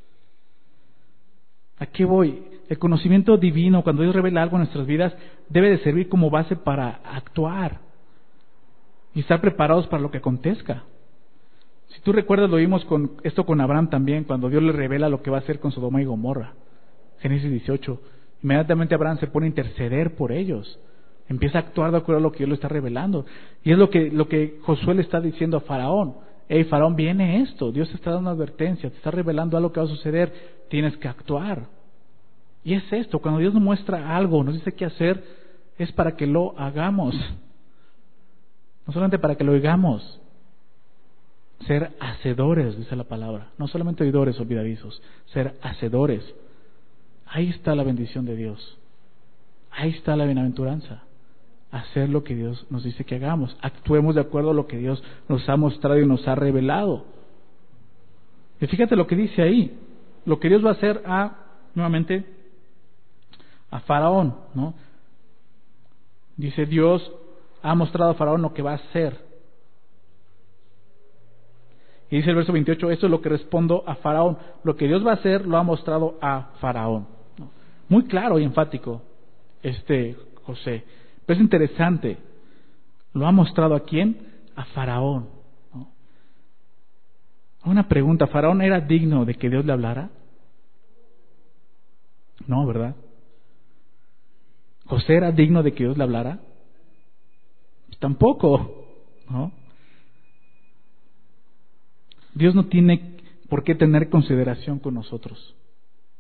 ¿A qué voy? El conocimiento divino, cuando Dios revela algo en nuestras vidas, debe de servir como base para actuar y estar preparados para lo que acontezca. Si tú recuerdas, lo vimos con Abraham también, cuando Dios le revela lo que va a hacer con Sodoma y Gomorra. Génesis 18. Inmediatamente Abraham se pone a interceder por ellos. Empieza a actuar de acuerdo a lo que Dios le está revelando. Y es lo que Josué le está diciendo a Faraón. Hey, Faraón, viene esto. Dios te está dando una advertencia, te está revelando algo que va a suceder. Tienes que actuar. Y es esto, cuando Dios nos muestra algo, nos dice qué hacer, es para que lo hagamos. No solamente para que lo oigamos. Ser hacedores, dice la palabra. No solamente oidores olvidadizos, ser hacedores. Ahí está la bendición de Dios. Ahí está la bienaventuranza. Hacer lo que Dios nos dice que hagamos. Actuemos de acuerdo a lo que Dios nos ha mostrado y nos ha revelado. Y fíjate lo que dice ahí. Lo que Dios va a hacer nuevamente, a Faraón, ¿no? Dice, Dios ha mostrado a Faraón lo que va a hacer. Y dice el verso 28, esto es lo que respondo a Faraón. Lo que Dios va a hacer lo ha mostrado a Faraón. Muy claro y enfático José. Pero es interesante. ¿Lo ha mostrado a quién? A Faraón. Una pregunta, ¿Faraón era digno de que Dios le hablara? No, ¿verdad? ¿José era digno de que Dios le hablara? Pues tampoco, ¿no? Dios no tiene por qué tener consideración con nosotros.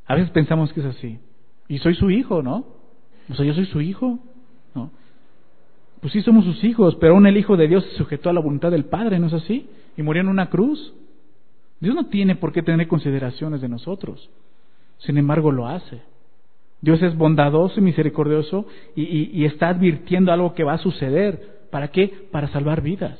A veces pensamos que es así. Y soy su hijo, ¿no? O sea, yo soy su hijo, ¿no? Pues sí somos sus hijos, pero aún el Hijo de Dios se sujetó a la voluntad del Padre, ¿no es así? Y murió en una cruz. Dios no tiene por qué tener consideraciones de nosotros. Sin embargo, lo hace. Dios es bondadoso y misericordioso y está advirtiendo algo que va a suceder. ¿Para qué? Para salvar vidas.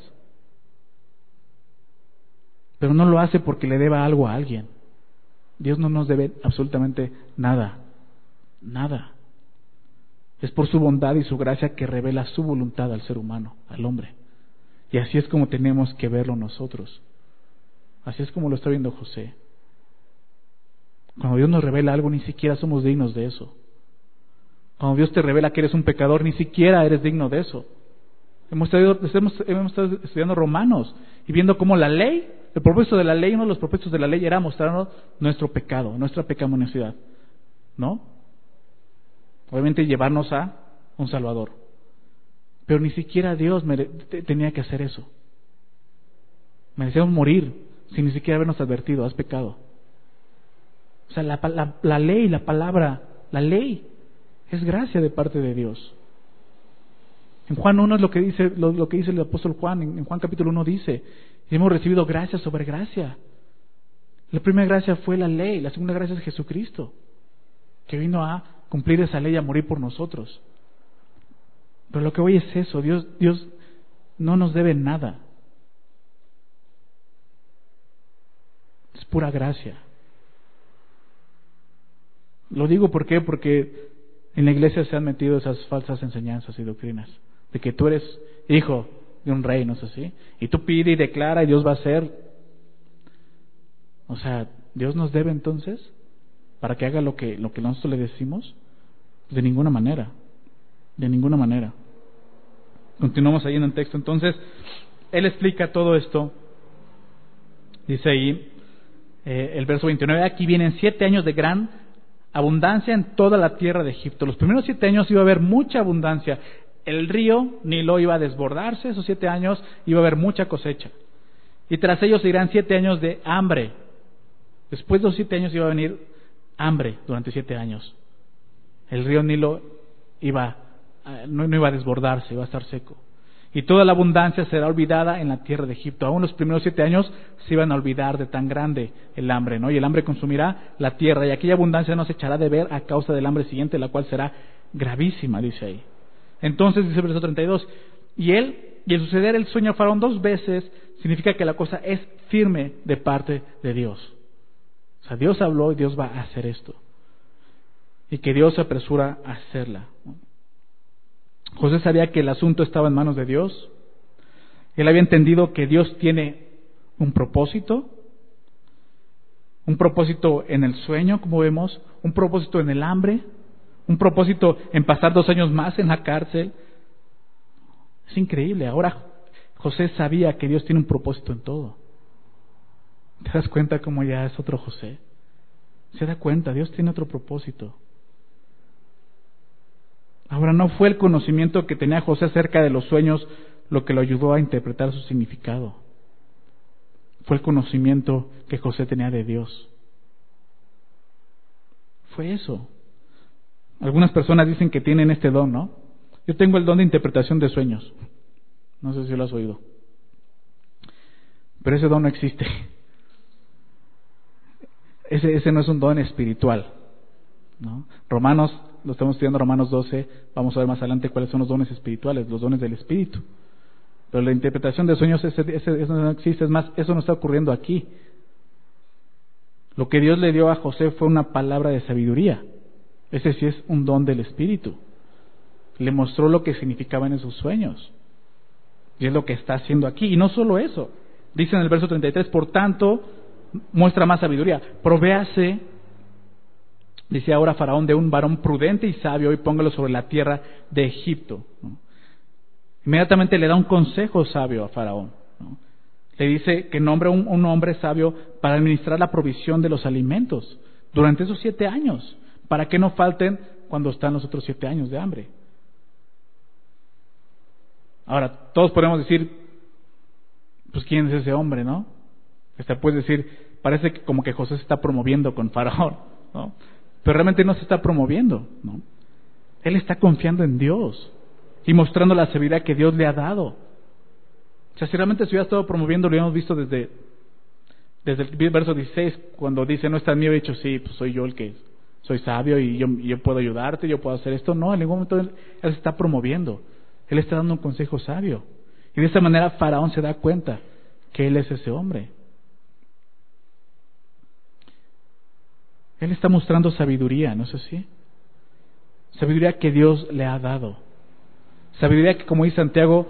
Pero no lo hace porque le deba algo a alguien. Dios no nos debe absolutamente nada. Nada. Es por su bondad y su gracia que revela su voluntad al ser humano, al hombre. Y así es como tenemos que verlo nosotros. Así es como lo está viendo José. Cuando Dios nos revela algo, ni siquiera somos dignos de eso. Cuando Dios te revela que eres un pecador, ni siquiera eres digno de eso. Hemos estado estudiando Romanos y viendo cómo la ley, el propósito de la ley, uno de los propósitos de la ley era mostrarnos nuestro pecado, nuestra pecaminosidad, ¿no? Obviamente llevarnos a un Salvador. Pero ni siquiera Dios tenía que hacer eso. Merecíamos morir sin ni siquiera habernos advertido, has pecado. O sea, la ley, la palabra, la ley es gracia de parte de Dios. En Juan 1 es lo que dice el apóstol Juan. En Juan capítulo 1 dice: hemos recibido gracia sobre gracia. La primera gracia fue la ley, la segunda gracia es Jesucristo, que vino a cumplir esa ley, a morir por nosotros. Pero lo que hoy es eso, Dios no nos debe nada. Es pura gracia. Lo digo porque en la iglesia se han metido esas falsas enseñanzas y doctrinas de que tú eres hijo de un rey, ¿no es así? Y tú pide y declara y Dios va a hacer. O sea, ¿Dios nos debe entonces para que haga lo que nosotros le decimos? De ninguna manera. De ninguna manera. Continuamos ahí en el texto. Entonces, él explica todo esto. Dice ahí, el verso 29, aquí vienen 7 años de gran abundancia en toda la tierra de Egipto. Los primeros 7 años iba a haber mucha abundancia. El río Nilo iba a desbordarse, esos 7 años iba a haber mucha cosecha. Y tras ellos irán 7 años de hambre. Después de los 7 años iba a venir hambre durante 7 años. El río Nilo no iba a desbordarse, iba a estar seco. Y toda la abundancia será olvidada en la tierra de Egipto. Aún los primeros 7 años se iban a olvidar de tan grande el hambre, ¿no? Y el hambre consumirá la tierra, y aquella abundancia no se echará de ver a causa del hambre siguiente, la cual será gravísima, dice ahí. Entonces, dice el verso 32, y el suceder el sueño a Faraón 2 veces significa que la cosa es firme de parte de Dios. O sea, Dios habló y Dios va a hacer esto. Y que Dios se apresura a hacerla. José sabía que el asunto estaba en manos de Dios. Él había entendido que Dios tiene un propósito en el sueño, como vemos, un propósito en el hambre, un propósito en pasar 2 años más en la cárcel. Es increíble. Ahora José sabía que Dios tiene un propósito en todo. ¿Te das cuenta cómo ya es otro José? Se da cuenta, Dios tiene otro propósito. Ahora, no fue el conocimiento que tenía José acerca de los sueños lo que lo ayudó a interpretar su significado. Fue el conocimiento que José tenía de Dios. Fue eso. Algunas personas dicen que tienen este don, ¿no? Yo tengo el don de interpretación de sueños. No sé si lo has oído. Pero ese don no existe. Ese no es un don espiritual, ¿no? Lo estamos estudiando Romanos 12, vamos a ver más adelante cuáles son los dones espirituales, los dones del Espíritu. Pero la interpretación de sueños, eso no existe, es más, eso no está ocurriendo aquí. Lo que Dios le dio a José fue una palabra de sabiduría. Ese sí es un don del Espíritu. Le mostró lo que significaban esos sueños. Y es lo que está haciendo aquí. Y no solo eso. Dice en el verso 33, por tanto, muestra más sabiduría. Provéase, dice ahora Faraón, de un varón prudente y sabio y póngalo sobre la tierra de Egipto, ¿no? Inmediatamente le da un consejo sabio a Faraón, ¿no? Le dice que nombre un hombre sabio para administrar la provisión de los alimentos durante esos 7 años, para que no falten cuando están los otros 7 años de hambre. Ahora, todos podemos decir, pues ¿quién es ese hombre, no? Puedes decir, parece que como que José se está promoviendo con Faraón. ¿no? Pero realmente no se está promoviendo, ¿no? Él está confiando en Dios y mostrando la sabiduría que Dios le ha dado. O sea, si realmente se hubiera estado promoviendo, lo habíamos visto desde el verso 16, cuando dice, no está en mí, he dicho, sí, pues soy yo el que soy sabio y yo puedo ayudarte, yo puedo hacer esto. No, en ningún momento él se está promoviendo. Él está dando un consejo sabio. Y de esta manera Faraón se da cuenta que él es ese hombre. Él está mostrando sabiduría, ¿no es así? Sabiduría que Dios le ha dado. Sabiduría que, como dice Santiago,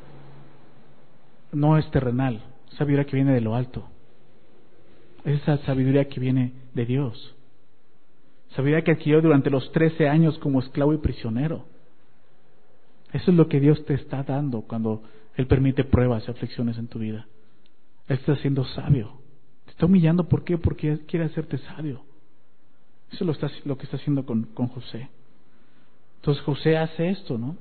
no es terrenal. Sabiduría que viene de lo alto. Esa sabiduría que viene de Dios. Sabiduría que adquirió durante los 13 años como esclavo y prisionero. Eso es lo que Dios te está dando cuando Él permite pruebas y aflicciones en tu vida. Él está siendo sabio. Te está humillando, ¿por qué? Porque quiere hacerte sabio. Eso es lo que está haciendo con José. Entonces José hace esto, ¿no?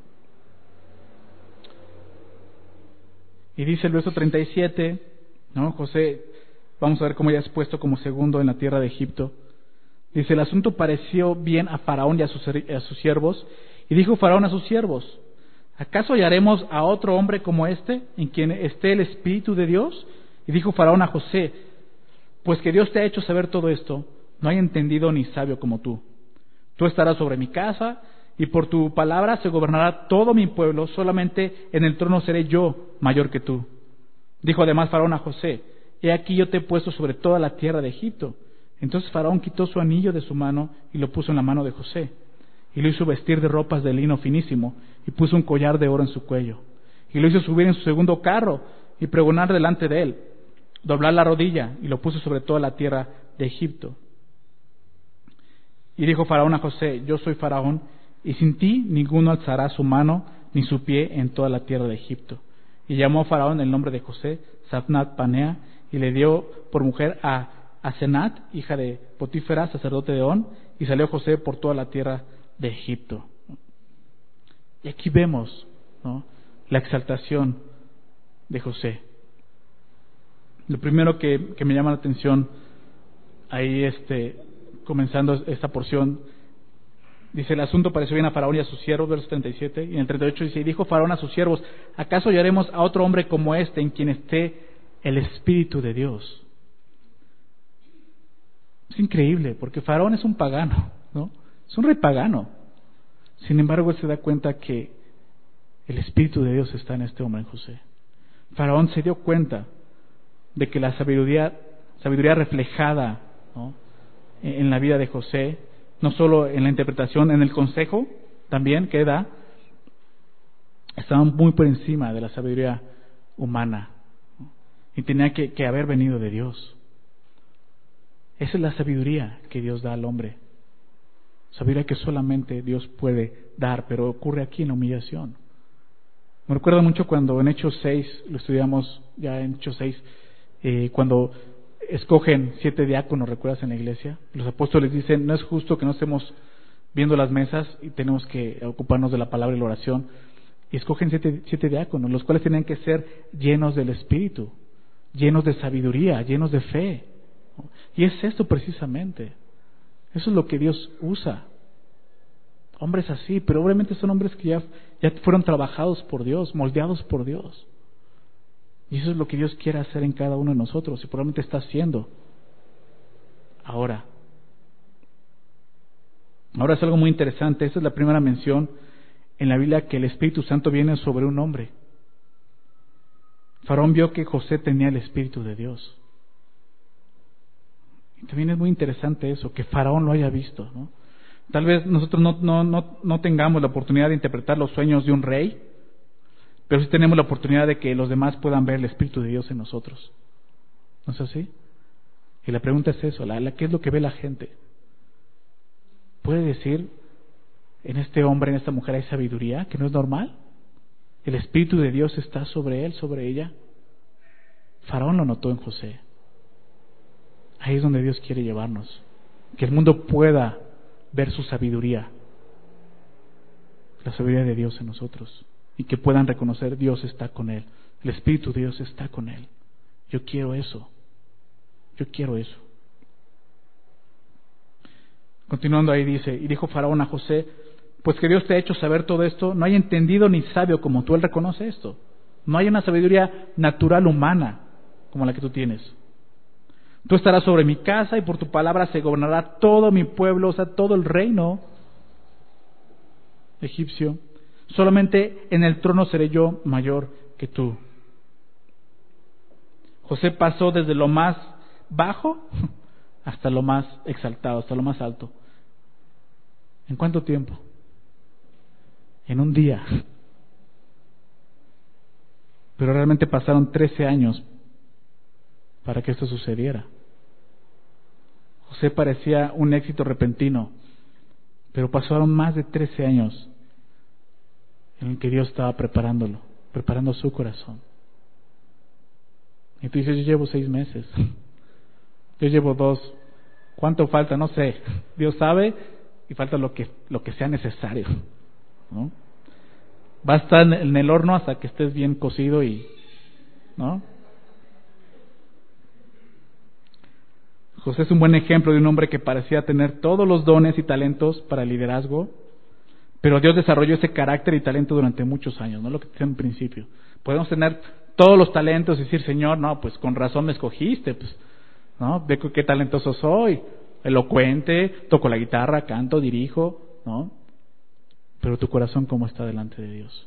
Y dice el verso 37, ¿no? José, vamos a ver cómo ya es puesto como segundo en la tierra de Egipto. Dice, el asunto pareció bien a Faraón y a sus siervos, y dijo Faraón a sus siervos, ¿acaso hallaremos a otro hombre como este, en quien esté el Espíritu de Dios? Y dijo Faraón a José, pues que Dios te ha hecho saber todo esto, no hay entendido ni sabio como tú. Tú estarás sobre mi casa, y por tu palabra se gobernará todo mi pueblo, solamente en el trono seré yo mayor que tú. Dijo además Faraón a José, he aquí yo te he puesto sobre toda la tierra de Egipto. Entonces Faraón quitó su anillo de su mano y lo puso en la mano de José, y lo hizo vestir de ropas de lino finísimo, y puso un collar de oro en su cuello, y lo hizo subir en su segundo carro, y pregonar delante de él, doblar la rodilla, y lo puso sobre toda la tierra de Egipto. Y dijo Faraón a José, yo soy Faraón, y sin ti ninguno alzará su mano ni su pie en toda la tierra de Egipto. Y llamó a Faraón el nombre de José, Zaphnath Panea, y le dio por mujer a Asenat, hija de Potífera, sacerdote de On, y salió José por toda la tierra de Egipto. Y aquí vemos, ¿no?, la exaltación de José. Lo primero que me llama la atención ahí, comenzando esta porción, dice, el asunto pareció bien a Faraón y a sus siervos, verso 37, y en el 38 dice, y dijo Faraón a sus siervos, ¿acaso hallaremos a otro hombre como este en quien esté el Espíritu de Dios? Es increíble, porque Faraón es un pagano, ¿no? Es un rey pagano. Sin embargo, él se da cuenta que el Espíritu de Dios está en este hombre, en José. Faraón se dio cuenta de que la sabiduría reflejada, ¿no?, en la vida de José, no solo en la interpretación, en el consejo también que da, estaba muy por encima de la sabiduría humana, ¿no?, y tenía que haber venido de Dios. Esa es la sabiduría que Dios da al hombre. Sabiduría que solamente Dios puede dar, pero ocurre aquí en la humillación. Me recuerda mucho cuando en Hechos 6, lo estudiamos ya en Hechos 6, cuando escogen 7 diáconos, ¿recuerdas?, en la iglesia. Los apóstoles dicen, no es justo que no estemos viendo las mesas y tenemos que ocuparnos de la palabra y la oración. Y escogen 7 diáconos, los cuales tienen que ser llenos del Espíritu, llenos de sabiduría, llenos de fe. Y es esto precisamente. Eso es lo que Dios usa. Hombres así, pero obviamente son hombres que ya fueron trabajados por Dios, moldeados por Dios. Y eso es lo que Dios quiere hacer en cada uno de nosotros, y probablemente está haciendo ahora. Ahora es algo muy interesante. Esta es la primera mención en la Biblia que el Espíritu Santo viene sobre un hombre. Faraón vio que José tenía el Espíritu de Dios. Y también es muy interesante eso, que Faraón lo haya visto, ¿no? Tal vez nosotros no tengamos la oportunidad de interpretar los sueños de un rey, pero sí tenemos la oportunidad de que los demás puedan ver el Espíritu de Dios en nosotros. ¿No es así? Y la pregunta es eso, ¿qué es lo que ve la gente? ¿Puede decir, en este hombre, en esta mujer hay sabiduría, que no es normal? ¿El Espíritu de Dios está sobre él, sobre ella? Faraón lo notó en José. Ahí es donde Dios quiere llevarnos, que el mundo pueda ver su sabiduría, la sabiduría de Dios en nosotros, y que puedan reconocer Dios está con él, el Espíritu de Dios está con él. Yo quiero eso. Continuando ahí dice, y dijo Faraón a José, pues que Dios te ha hecho saber todo esto, no hay entendido ni sabio como tú. Él reconoce esto. No hay una sabiduría natural humana como la que tú tienes. Tú estarás sobre mi casa y por tu palabra se gobernará todo mi pueblo, o sea, todo el reino egipcio. Solamente en el trono seré yo mayor que tú. José pasó desde lo más bajo hasta lo más exaltado, hasta lo más alto. ¿En cuánto tiempo? En un día. Pero realmente pasaron 13 años para que esto sucediera. José parecía un éxito repentino, pero pasaron más de 13 años en el que Dios estaba preparándolo, preparando su corazón. Y tú dices, yo llevo 6 meses, yo llevo 2, ¿cuánto falta? No sé, Dios sabe y falta lo que sea necesario, ¿no? Va a estar en el horno hasta que estés bien cocido y, ¿no? José es un buen ejemplo de un hombre que parecía tener todos los dones y talentos para el liderazgo, pero Dios desarrolló ese carácter y talento durante muchos años, no lo que decía en principio. Podemos tener todos los talentos y decir, Señor, no, pues con razón me escogiste, pues, ¿no? Ve qué talentoso soy, elocuente, toco la guitarra, canto, dirijo, ¿no? Pero tu corazón, ¿cómo está delante de Dios?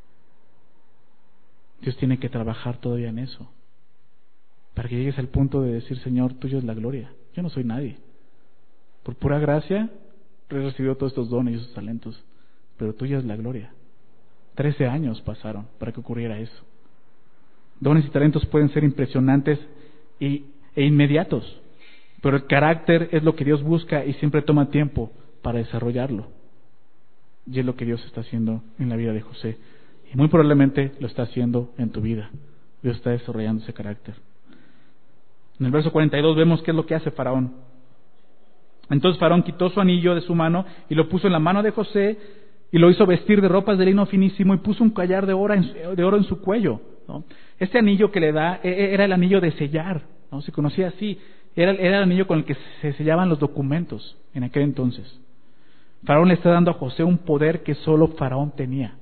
Dios tiene que trabajar todavía en eso, para que llegues al punto de decir, Señor, tuyo es la gloria, yo no soy nadie. Por pura gracia he recibido todos estos dones y esos talentos, pero tuya es la gloria. 13 años pasaron para que ocurriera eso. Dones y talentos pueden ser impresionantes e inmediatos, pero el carácter es lo que Dios busca y siempre toma tiempo para desarrollarlo. Y es lo que Dios está haciendo en la vida de José. Y muy probablemente lo está haciendo en tu vida. Dios está desarrollando ese carácter. En el verso 42 vemos qué es lo que hace Faraón. Entonces Faraón quitó su anillo de su mano y lo puso en la mano de José y lo hizo vestir de ropas de lino finísimo y puso un collar de oro en su cuello, ¿no? Este anillo que le da era el anillo de sellar, ¿no? Se conocía así. Era el anillo con el que se sellaban los documentos en aquel entonces. Faraón le está dando a José un poder que solo Faraón tenía.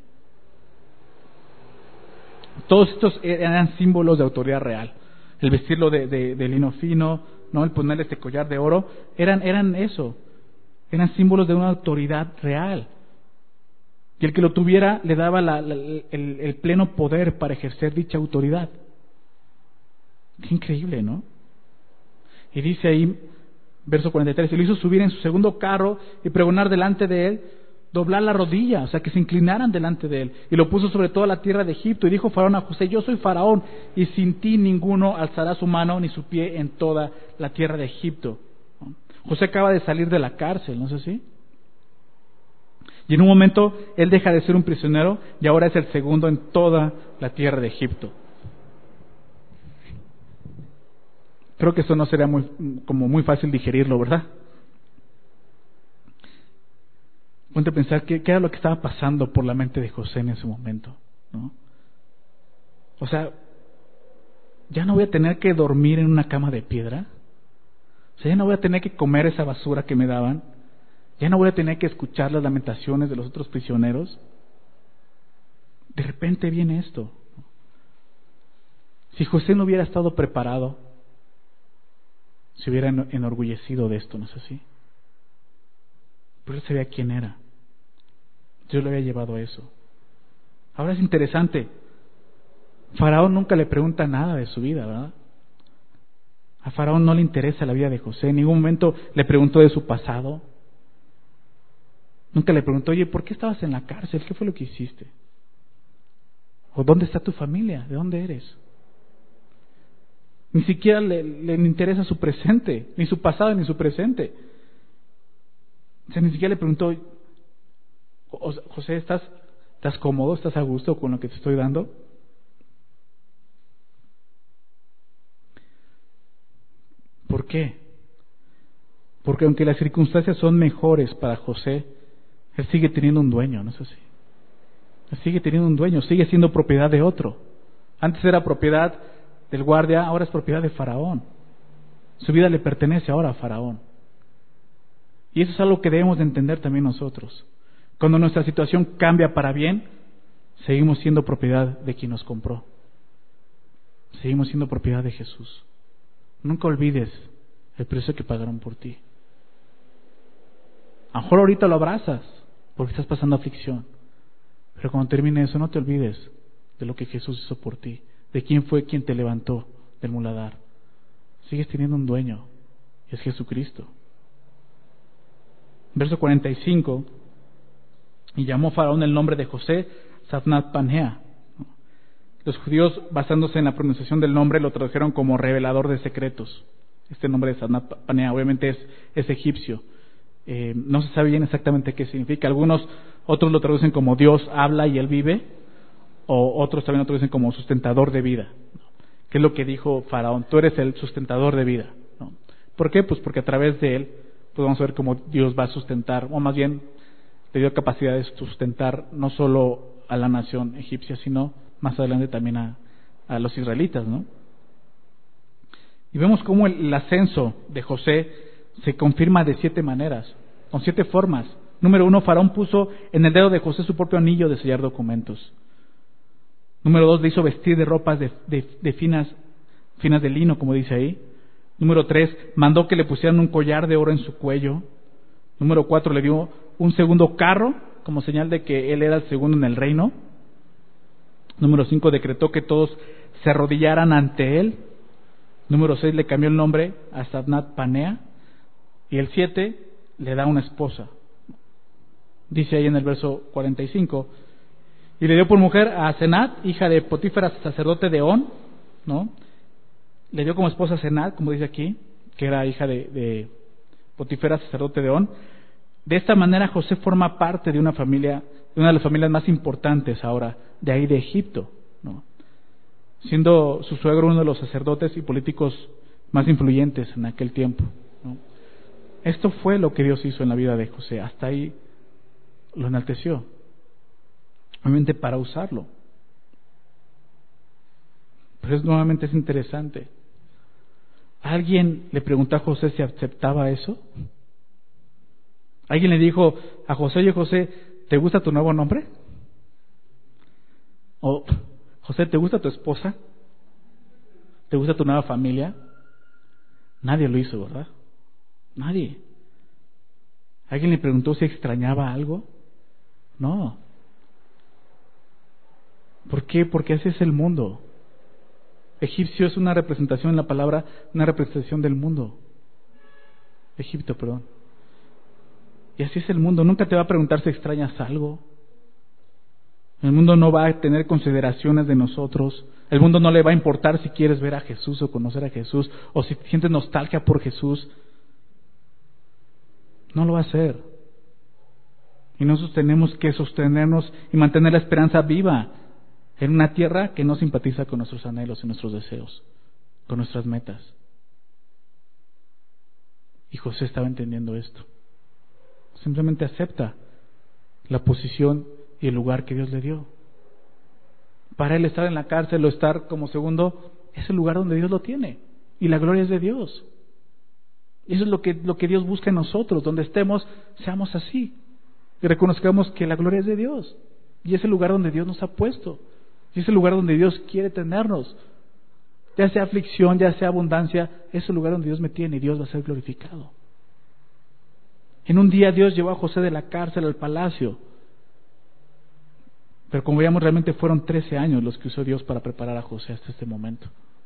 Todos estos eran símbolos de autoridad real. El vestirlo de lino fino, ¿no? El ponerle este collar de oro, eran eso. Eran símbolos de una autoridad real. Y el que lo tuviera le daba el pleno poder para ejercer dicha autoridad. Qué increíble, ¿no? Y dice ahí, verso 43, y lo hizo subir en su segundo carro y pregonar delante de él, doblar la rodilla, o sea, que se inclinaran delante de él. Y lo puso sobre toda la tierra de Egipto. Y dijo Faraón a José, yo soy Faraón, y sin ti ninguno alzará su mano ni su pie en toda la tierra de Egipto. José acaba de salir de la cárcel, ¿no es así? Y en un momento él deja de ser un prisionero y ahora es el segundo en toda la tierra de Egipto. Creo que eso no sería muy fácil digerirlo, ¿verdad? Ponte a pensar qué era lo que estaba pasando por la mente de José en ese momento, ¿no? O sea, ya no voy a tener que dormir en una cama de piedra. O sea, ya no voy a tener que comer esa basura que me daban. Ya no voy a tener que escuchar las lamentaciones de los otros prisioneros. De repente viene esto. Si José no hubiera estado preparado, se hubiera enorgullecido de esto, ¿no es así? Pero él sabía quién era. Dios lo había llevado a eso. Ahora es interesante. Faraón nunca le pregunta nada de su vida, ¿verdad? A Faraón no le interesa la vida de José. En ningún momento le preguntó de su pasado. Nunca le preguntó, oye, ¿por qué estabas en la cárcel? ¿Qué fue lo que hiciste? ¿O dónde está tu familia? ¿De dónde eres? Ni siquiera le interesa su presente, ni su pasado, ni su presente. O sea, ni siquiera le preguntó, José, ¿estás cómodo? ¿Estás a gusto con lo que te estoy dando? ¿Por qué? Porque aunque las circunstancias son mejores para José, él sigue teniendo un dueño, ¿no es así? Él sigue teniendo un dueño, sigue siendo propiedad de otro. Antes era propiedad del guardia, ahora es propiedad de Faraón. Su vida le pertenece ahora a Faraón. Y eso es algo que debemos de entender también nosotros. Cuando nuestra situación cambia para bien, seguimos siendo propiedad de quien nos compró. Seguimos siendo propiedad de Jesús. Nunca olvides el precio que pagaron por ti. A lo mejor ahorita lo abrazas porque estás pasando aflicción, pero cuando termine eso no te olvides de lo que Jesús hizo por ti, de quién fue quien te levantó del muladar. Sigues teniendo un dueño, y es Jesucristo. Verso 45: y llamó Faraón el nombre de José Zaphnath Panea. Los judíos, basándose en la pronunciación del nombre, lo tradujeron como revelador de secretos. Este nombre de Zaphnath Panea obviamente es egipcio. No se sabe bien exactamente qué significa. Otros lo traducen como Dios habla y él vive, o otros también lo traducen como sustentador de vida, ¿no? ¿Qué es lo que dijo Faraón? Tú eres el sustentador de vida, ¿no? ¿Por qué? Pues porque a través de él pues vamos a ver cómo Dios va a sustentar, o más bien le dio capacidad de sustentar no solo a la nación egipcia, sino más adelante también a los israelitas, ¿no? Y vemos cómo el ascenso de José se confirma de 7 maneras, con 7 formas. Número 1, Faraón puso en el dedo de José su propio anillo de sellar documentos. Número 2, le hizo vestir de ropas de finas de lino, como dice ahí. Número 3, mandó que le pusieran un collar de oro en su cuello. Número 4, le dio un segundo carro, como señal de que él era el segundo en el reino. Número 5, decretó que todos se arrodillaran ante él. Número 6, le cambió el nombre a Zaphnath Panea. Y el 7, le da una esposa. Dice ahí en el verso 45: y le dio por mujer a Asenat, hija de Potifera, sacerdote de On, ¿no? Le dio como esposa a Asenat, como dice aquí, que era hija de Potifera, sacerdote de On. De esta manera José forma parte de una familia, de una de las familias más importantes ahora, de ahí de Egipto, ¿no? Siendo su suegro uno de los sacerdotes y políticos más influyentes en aquel tiempo, ¿no? Esto fue lo que Dios hizo en la vida de José. Hasta ahí lo enalteció, obviamente para usarlo. Pero nuevamente es interesante. ¿Alguien le preguntó a José si aceptaba eso? ¿Alguien le dijo a José: oye José, ¿te gusta tu nuevo nombre? O José, ¿te gusta tu esposa? ¿Te gusta tu nueva familia? Nadie lo hizo, ¿verdad? Nadie. ¿Alguien le preguntó si extrañaba algo? No. ¿Por qué? Porque así es el mundo. Egipcio es una representación en la palabra, una representación del mundo. Egipto, perdón. Y así es el mundo. Nunca te va a preguntar si extrañas algo. El mundo no va a tener consideraciones de nosotros. El mundo no le va a importar si quieres ver a Jesús o conocer a Jesús, o si sientes nostalgia por Jesús. No lo va a hacer. Y nosotros tenemos que sostenernos y mantener la esperanza viva en una tierra que no simpatiza con nuestros anhelos y nuestros deseos, con nuestras metas. Y José estaba entendiendo esto. Simplemente acepta la posición y el lugar que Dios le dio. Para él estar en la cárcel o estar como segundo es el lugar donde Dios lo tiene. Y la gloria es de Dios. Y eso es lo que Dios busca en nosotros. Donde estemos, seamos así. Y reconozcamos que la gloria es de Dios. Y es el lugar donde Dios nos ha puesto. Y es el lugar donde Dios quiere tenernos. Ya sea aflicción, ya sea abundancia, es el lugar donde Dios me tiene y Dios va a ser glorificado. En un día Dios llevó a José de la cárcel al palacio. Pero como veíamos, realmente fueron 13 años los que usó Dios para preparar a José hasta este momento.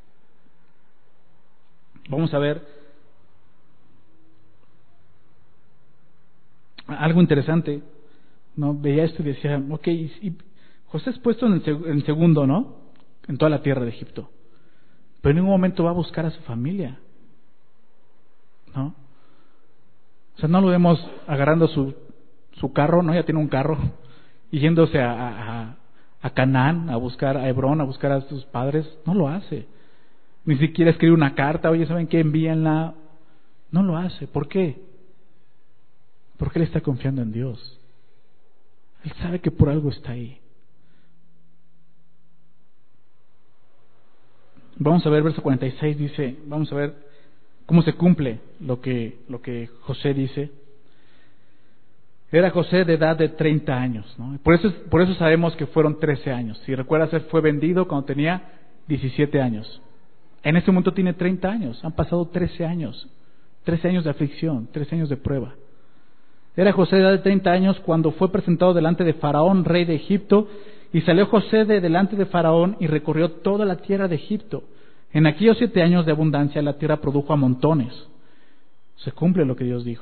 Vamos a ver algo interesante, ¿no? Veía esto y decía, ok, y José es puesto en segundo, ¿no? En toda la tierra de Egipto. Pero en un momento va a buscar a su familia, ¿no? O sea, no lo vemos agarrando su carro, ¿no? Ya tiene un carro, y yéndose a Canaán, a buscar a Hebrón, a buscar a sus padres. No lo hace. Ni siquiera escribe una carta, oye, ¿saben qué? Envíenla. No lo hace. ¿Por qué? Porque él está confiando en Dios. Él sabe que por algo está ahí. Vamos a ver verso 46, dice, vamos a ver cómo se cumple lo que José dice. Era José de edad de 30 años, ¿no? Por eso sabemos que fueron 13 años. Si recuerdas, él fue vendido cuando tenía 17 años. En este momento tiene 30 años. Han pasado 13 años. 13 años de aflicción, 13 años de prueba. Era José de edad de 30 años cuando fue presentado delante de Faraón, rey de Egipto, y salió José de delante de Faraón y recorrió toda la tierra de Egipto. En aquellos 7 años de abundancia la tierra produjo a montones. Se cumple lo que Dios dijo.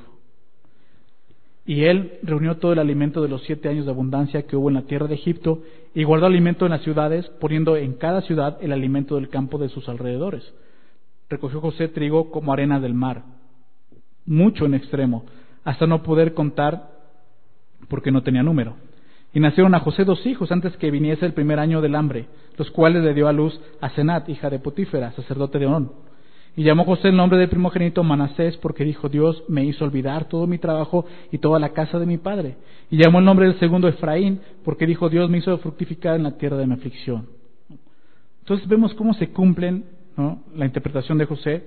Y él reunió todo el alimento de los 7 años de abundancia que hubo en la tierra de Egipto y guardó alimento en las ciudades, poniendo en cada ciudad el alimento del campo de sus alrededores. Recogió José trigo como arena del mar, mucho en extremo, hasta no poder contar porque no tenía número. Y nacieron a José 2 hijos antes que viniese el primer año del hambre, los cuales le dio a luz a Senat, hija de Potífera, sacerdote de On. Y llamó José el nombre del primogénito Manasés, porque dijo: Dios me hizo olvidar todo mi trabajo y toda la casa de mi padre. Y llamó el nombre del segundo Efraín, porque dijo: Dios me hizo fructificar en la tierra de mi aflicción. Entonces vemos cómo se cumplen, ¿no?, la interpretación de José.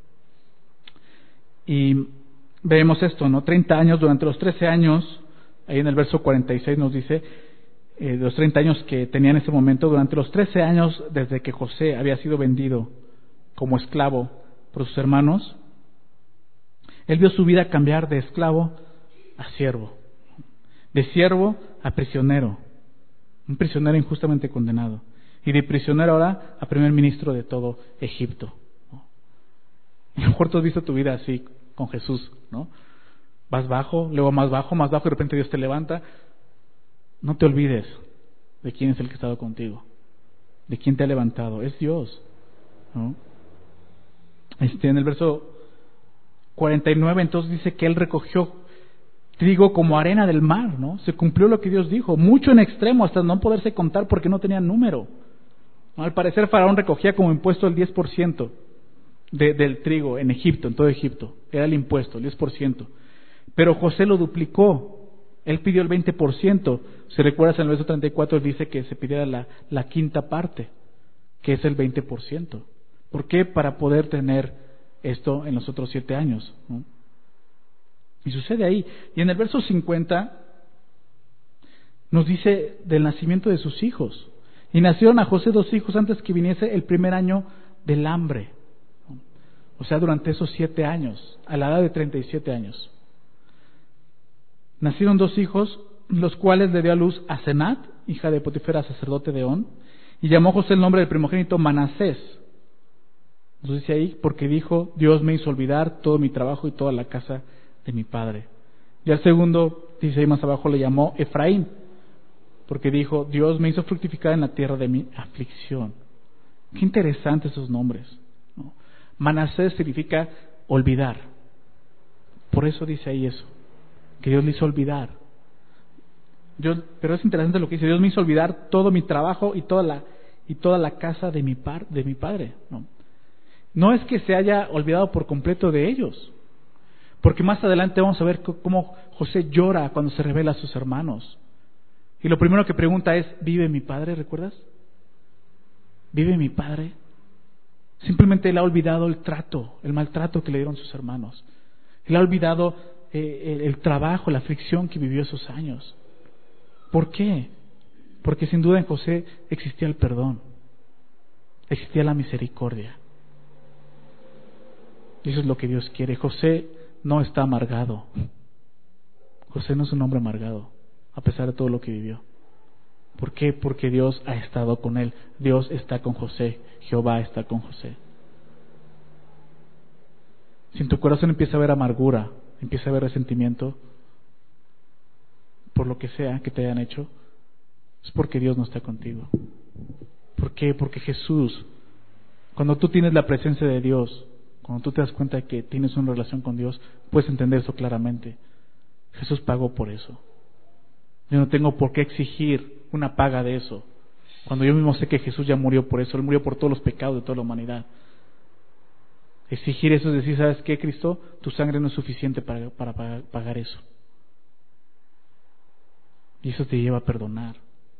Y vemos esto, ¿no? 30 años, durante los 13 años, ahí en el verso 46 nos dice, de los 30 años que tenía en ese momento, durante los 13 años desde que José había sido vendido como esclavo por sus hermanos, él vio su vida cambiar de esclavo a siervo, de siervo a prisionero, un prisionero injustamente condenado, y de prisionero ahora a primer ministro de todo Egipto. A lo mejor tú has visto tu vida así con Jesús, ¿no? Vas bajo, luego más bajo, y de repente Dios te levanta. No te olvides de quién es el que ha estado contigo, de quién te ha levantado. Es Dios, ¿no? En el verso 49 entonces dice que él recogió trigo como arena del mar, ¿no? Se cumplió lo que Dios dijo, mucho en extremo, hasta no poderse contar porque no tenía número, ¿no? Al parecer Faraón recogía como impuesto el 10% del trigo en Egipto, en todo Egipto. Era el impuesto, el 10%. Pero José lo duplicó. Él pidió el 20%. Si recuerdas, en el verso 34 dice que se pidiera la quinta parte, que es el 20%. ¿Por qué? Para poder tener esto en los otros 7 años, ¿no? Y sucede ahí. Y en el verso 50 nos dice del nacimiento de sus hijos. Y nacieron a José 2 hijos antes que viniese el primer año del hambre. O sea, durante esos 7 años, a la edad de 37 años. Nacieron 2 hijos, los cuales le dio a luz a Senat, hija de Potífera, sacerdote de On, y llamó José el nombre del primogénito Manasés. Nos dice ahí, porque dijo: Dios me hizo olvidar todo mi trabajo y toda la casa de mi padre. Y al segundo, dice ahí más abajo, le llamó Efraín, porque dijo: Dios me hizo fructificar en la tierra de mi aflicción. Qué interesantes esos nombres, ¿no? Manasés significa olvidar. Por eso dice ahí eso, que Dios le hizo olvidar. Pero es interesante lo que dice: Dios me hizo olvidar todo mi trabajo y toda la casa de mi padre, ¿no? No es que se haya olvidado por completo de ellos, porque más adelante vamos a ver cómo José llora cuando se revela a sus hermanos. Y lo primero que pregunta es: ¿vive mi padre? ¿Recuerdas? ¿Vive mi padre? Simplemente él ha olvidado el maltrato que le dieron sus hermanos. Él ha olvidado el trabajo, la aflicción que vivió esos años. ¿Por qué? Porque sin duda en José existía el perdón, existía la misericordia. Y eso es lo que Dios quiere. José no está amargado. José no es un hombre amargado, a pesar de todo lo que vivió. ¿Por qué? Porque Dios ha estado con él. Dios está con José. Jehová está con José. Si en tu corazón empieza a haber amargura, empieza a haber resentimiento por lo que sea que te hayan hecho, es porque Dios no está contigo. ¿Por qué? Porque Jesús, cuando tú tienes la presencia de Dios, cuando tú te das cuenta de que tienes una relación con Dios, puedes entender eso claramente. Jesús pagó por eso. Yo no tengo por qué exigir una paga de eso, cuando yo mismo sé que Jesús ya murió por eso. Él murió por todos los pecados de toda la humanidad. Exigir eso es decir: ¿sabes qué, Cristo? Tu sangre no es suficiente para pagar eso. Y eso te lleva a perdonar.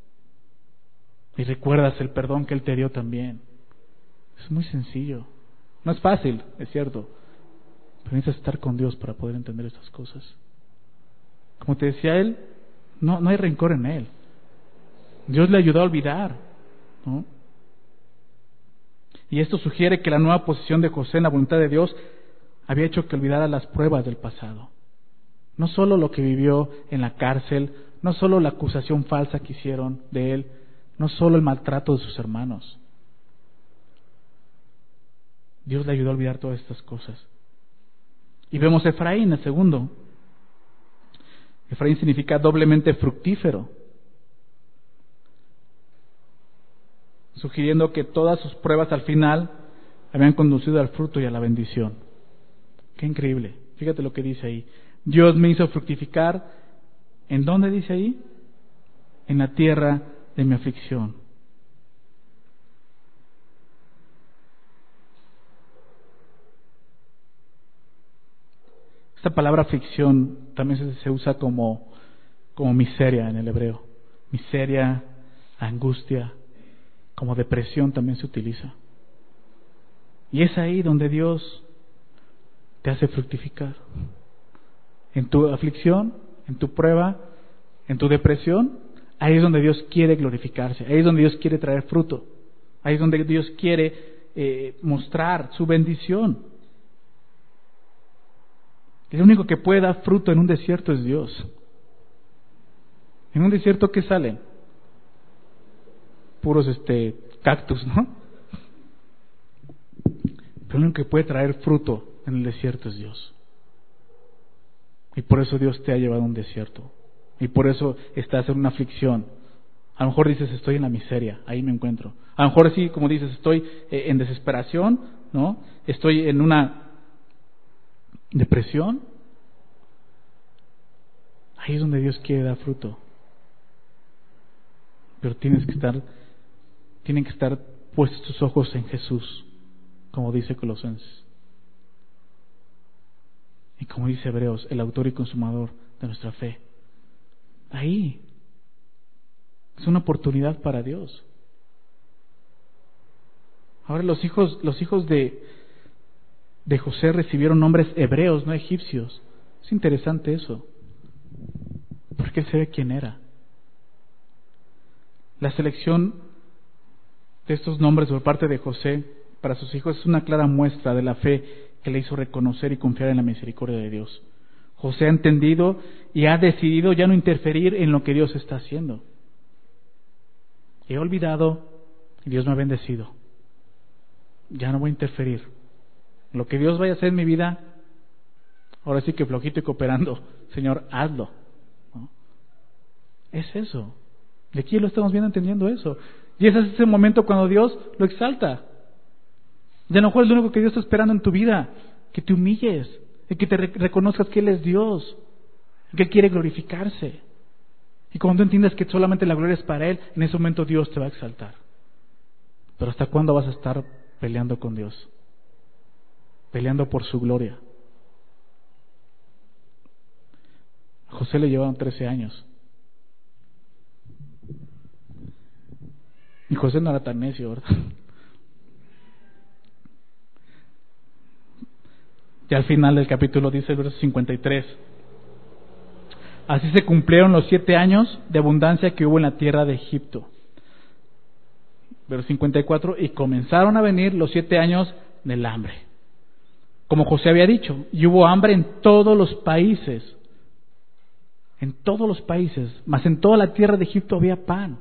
Y recuerdas el perdón que Él te dio también. Es muy sencillo. No es fácil, es cierto, pero necesitas estar con Dios para poder entender estas cosas. Como te decía él, no hay rencor en él. Dios le ayudó a olvidar, ¿no? Y esto sugiere que la nueva posición de José en la voluntad de Dios había hecho que olvidara las pruebas del pasado. No solo lo que vivió en la cárcel, no solo la acusación falsa que hicieron de él, no solo el maltrato de sus hermanos. Dios le ayudó a olvidar todas estas cosas. Y vemos a Efraín, el segundo. Efraín significa doblemente fructífero, sugiriendo que todas sus pruebas al final habían conducido al fruto y a la bendición. Qué increíble. Fíjate lo que dice ahí. Dios me hizo fructificar. ¿En dónde dice ahí? En la tierra de mi aflicción. Esta palabra aflicción también se usa como miseria en el hebreo. Miseria, angustia, como depresión también se utiliza. Y es ahí donde Dios te hace fructificar. En tu aflicción, en tu prueba, en tu depresión, ahí es donde Dios quiere glorificarse, ahí es donde Dios quiere traer fruto, ahí es donde Dios quiere mostrar su bendición. El único que puede dar fruto en un desierto es Dios. En un desierto, ¿qué salen? Puros cactus, ¿no? Pero el único que puede traer fruto en el desierto es Dios. Y por eso Dios te ha llevado a un desierto. Y por eso estás en una aflicción. A lo mejor dices, estoy en la miseria, ahí me encuentro. A lo mejor sí, como dices, estoy en desesperación, ¿no? Estoy en una depresión. Ahí es donde Dios quiere dar fruto. Pero tienen que estar puestos tus ojos en Jesús, como dice Colosenses. Y como dice Hebreos, el autor y consumador de nuestra fe. Ahí es una oportunidad para Dios. Ahora los hijos de José recibieron nombres hebreos, no egipcios. Es interesante eso, porque él se ve quién era. La selección de estos nombres por parte de José para sus hijos es una clara muestra de la fe que le hizo reconocer y confiar en la misericordia de Dios. José ha entendido y ha decidido ya no interferir en lo que Dios está haciendo. He olvidado y Dios me ha bendecido. Ya no voy a interferir. Lo que Dios vaya a hacer en mi vida, ahora sí que flojito y cooperando, Señor, hazlo, ¿no? Es eso. Y aquí lo estamos viendo entendiendo eso. Y ese es ese momento cuando Dios lo exalta. Y a lo mejor es lo único que Dios está esperando en tu vida, que te humilles, que te reconozcas que Él es Dios, que Él quiere glorificarse. Y cuando entiendas que solamente la gloria es para Él, en ese momento Dios te va a exaltar. Pero ¿hasta cuándo vas a estar peleando con Dios? Peleando por su gloria. A José le llevaron 13 años. Y José no era tan necio, ¿verdad? Y al final del capítulo dice el verso 53: así se cumplieron los 7 años de abundancia que hubo en la tierra de Egipto. Verso 54: y comenzaron a venir los 7 años del hambre, como José había dicho, y hubo hambre en todos los países, mas en toda la tierra de Egipto había pan.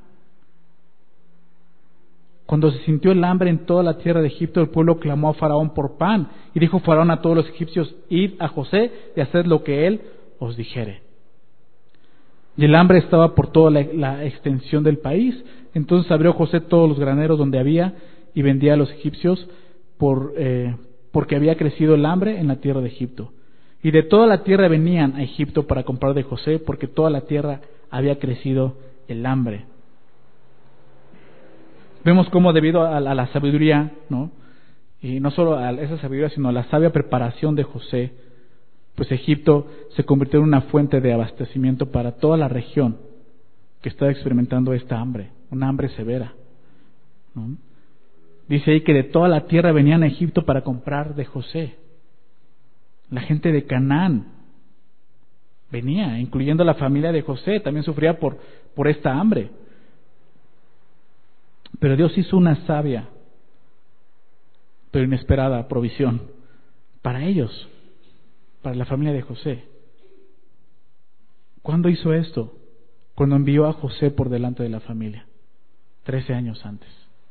Cuando se sintió el hambre en toda la tierra de Egipto, el pueblo clamó a Faraón por pan, y dijo Faraón a todos los egipcios: id a José y haced lo que él os dijere. Y el hambre estaba por toda la extensión del país. Entonces abrió José todos los graneros donde había y vendía a los egipcios porque había crecido el hambre en la tierra de Egipto. Y de toda la tierra venían a Egipto para comprar de José, porque toda la tierra había crecido el hambre. Vemos cómo debido a la sabiduría, ¿no? Y no solo a esa sabiduría, sino a la sabia preparación de José, pues Egipto se convirtió en una fuente de abastecimiento para toda la región que estaba experimentando esta hambre, una hambre severa, ¿no? Dice ahí que de toda la tierra venían a Egipto para comprar de José. La gente de Canaán venía, incluyendo la familia de José, también sufría por esta hambre. Pero Dios hizo una sabia, pero inesperada provisión para ellos, para la familia de José. ¿Cuándo hizo esto? Cuando envió a José por delante de la familia, 13 años antes.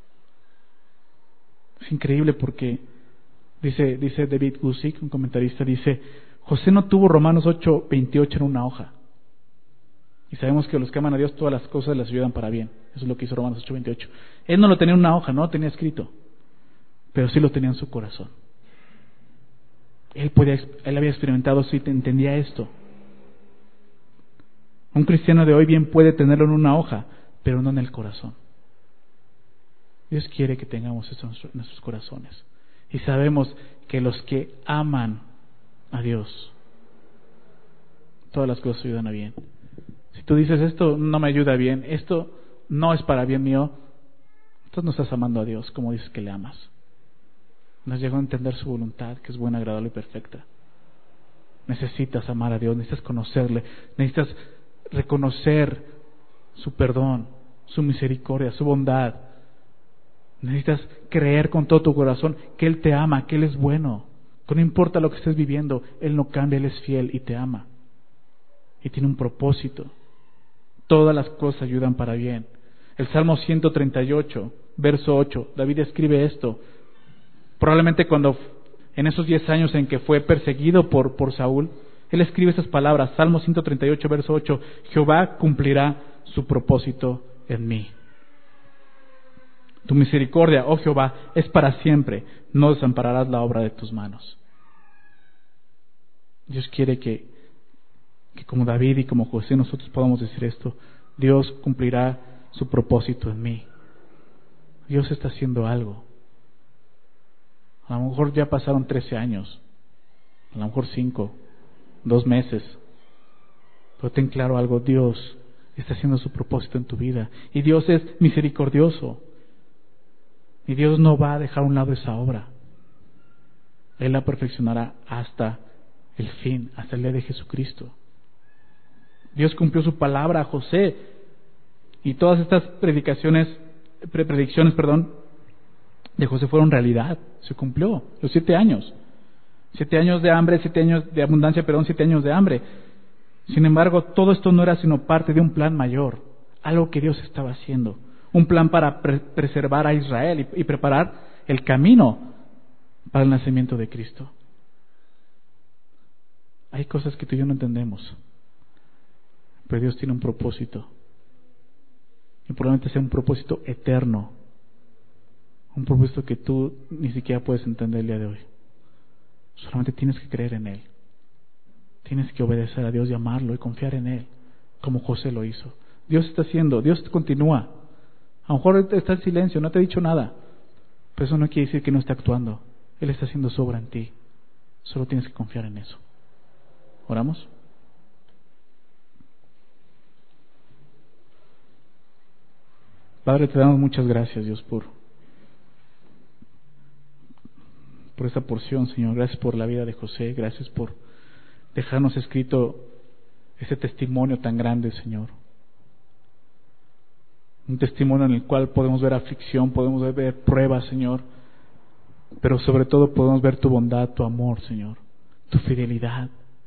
Es increíble porque dice David Guzik, un comentarista, dice: José no tuvo Romanos 8:28 en una hoja. Y sabemos que los que aman a Dios todas las cosas les ayudan para bien. Eso es lo que hizo Romanos 8:28. Él no lo tenía en una hoja, no lo tenía escrito, pero sí lo tenía en su corazón. Él había experimentado, sí entendía esto. Un cristiano de hoy bien puede tenerlo en una hoja, pero no en el corazón. Dios quiere que tengamos esto en nuestros corazones. Y sabemos que los que aman a Dios, todas las cosas ayudan a bien. Si tú dices, esto no me ayuda bien, esto no es para bien mío, entonces no estás amando a Dios como dices que le amas. No has llegado a entender su voluntad, que es buena, agradable y perfecta. Necesitas amar a Dios, necesitas conocerle, necesitas reconocer su perdón, su misericordia, su bondad. Necesitas creer con todo tu corazón que Él te ama, que Él es bueno. Que no importa lo que estés viviendo, Él no cambia, Él es fiel y te ama. Y tiene un propósito. Todas las cosas ayudan para bien. El Salmo 138, verso 8, David escribe esto. Probablemente cuando en esos 10 años en que fue perseguido por Saúl, él escribe esas palabras. Salmo 138, verso 8: Jehová cumplirá su propósito en mí. Tu misericordia, oh Jehová, es para siempre. No desampararás la obra de tus manos. Dios quiere que como David y como José nosotros podamos decir esto: Dios cumplirá su propósito en mí. Dios está haciendo algo. A lo mejor ya pasaron 13 años, a lo mejor 5, 2 meses, pero ten claro algo: Dios está haciendo su propósito en tu vida, y Dios es misericordioso, y Dios no va a dejar a un lado esa obra. Él la perfeccionará hasta el fin, hasta el día de Jesucristo. Dios cumplió su palabra a José, y todas estas predicciones de José fueron realidad. Se cumplió los 7 años. 7 años de hambre, 7 años de abundancia, 7 años de hambre. Sin embargo, todo esto no era sino parte de un plan mayor, algo que Dios estaba haciendo, un plan para preservar a Israel y preparar el camino para el nacimiento de Cristo. Hay cosas que tú y yo no entendemos, pero Dios tiene un propósito, y probablemente sea un propósito eterno, un propósito que tú ni siquiera puedes entender el día de hoy. Solamente tienes que creer en Él. Tienes que obedecer a Dios y amarlo y confiar en Él, como José lo hizo. Dios está haciendo, Dios continúa. A lo mejor está en silencio, no te ha dicho nada, pero eso no quiere decir que no esté actuando. Él está haciendo su obra en ti. Solo tienes que confiar en eso. ¿Oramos? Padre, te damos muchas gracias, Dios, por esta porción, Señor. Gracias por la vida de José. Gracias por dejarnos escrito ese testimonio tan grande, Señor. Un testimonio en el cual podemos ver aflicción, podemos ver pruebas, Señor, pero sobre todo podemos ver tu bondad, tu amor, Señor, tu fidelidad.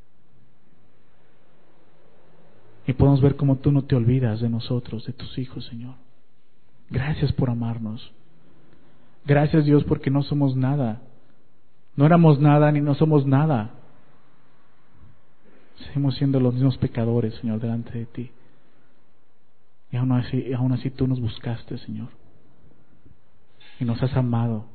Y podemos ver cómo tú no te olvidas de nosotros, de tus hijos, Señor. Gracias por amarnos. Gracias, Dios, porque no somos nada. No éramos nada ni no somos nada. Seguimos siendo los mismos pecadores, Señor, delante de ti. Y aún así tú nos buscaste, Señor. Y nos has amado.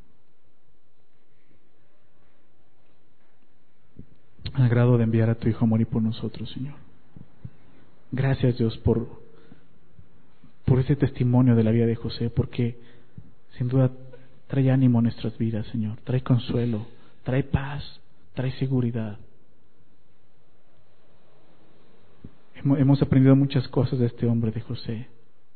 Al grado de enviar a tu Hijo a morir por nosotros, Señor. Gracias, Dios, por ese testimonio de la vida de José, porque sin duda trae ánimo a nuestras vidas, Señor. Trae consuelo, trae paz, trae seguridad. Hemos aprendido muchas cosas de este hombre, de José,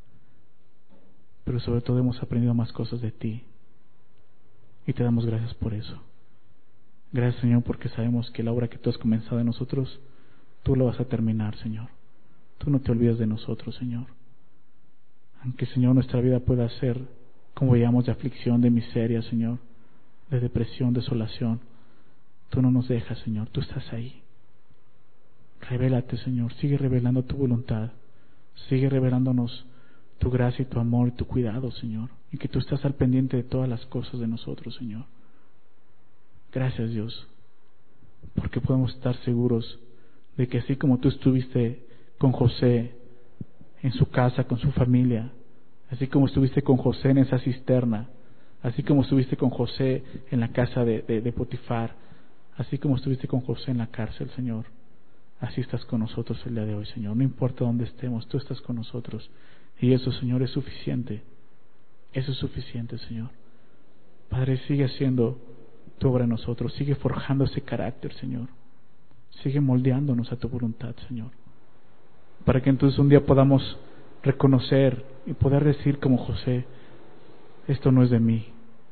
pero sobre todo hemos aprendido más cosas de ti, y te damos gracias por eso. Gracias, Señor, porque sabemos que la obra que tú has comenzado en nosotros, tú lo vas a terminar, Señor. Tú no te olvidas de nosotros, Señor. Aunque, Señor, nuestra vida pueda ser, como veíamos, de aflicción, de miseria, Señor, de depresión, desolación, tú no nos dejas, Señor. Tú estás ahí. Revélate, Señor. Sigue revelando tu voluntad. Sigue revelándonos tu gracia y tu amor y tu cuidado, Señor. Y que tú estás al pendiente de todas las cosas de nosotros, Señor. Gracias, Dios, porque podemos estar seguros de que así como tú estuviste con José en su casa, con su familia, así como estuviste con José en esa cisterna, así como estuviste con José en la casa de Potifar, así como estuviste con José en la cárcel, Señor, así estás con nosotros el día de hoy, Señor. No importa dónde estemos, tú estás con nosotros. Y eso, Señor, es suficiente. Eso es suficiente, Señor. Padre, sigue haciendo tu obra en nosotros. Sigue forjando ese carácter, Señor. Sigue moldeándonos a tu voluntad, Señor. Para que entonces un día podamos reconocer y poder decir como José, esto no es de mí.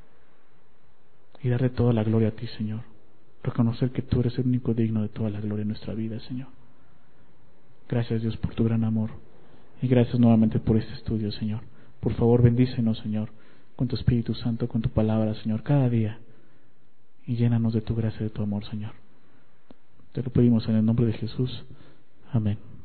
Y darle toda la gloria a ti, Señor. Reconocer que tú eres el único digno de toda la gloria en nuestra vida, Señor. Gracias, Dios, por tu gran amor. Y gracias nuevamente por este estudio, Señor. Por favor, bendícenos, Señor, con tu Espíritu Santo, con tu palabra, Señor, cada día. Y llénanos de tu gracia y de tu amor, Señor. Te lo pedimos en el nombre de Jesús. Amén.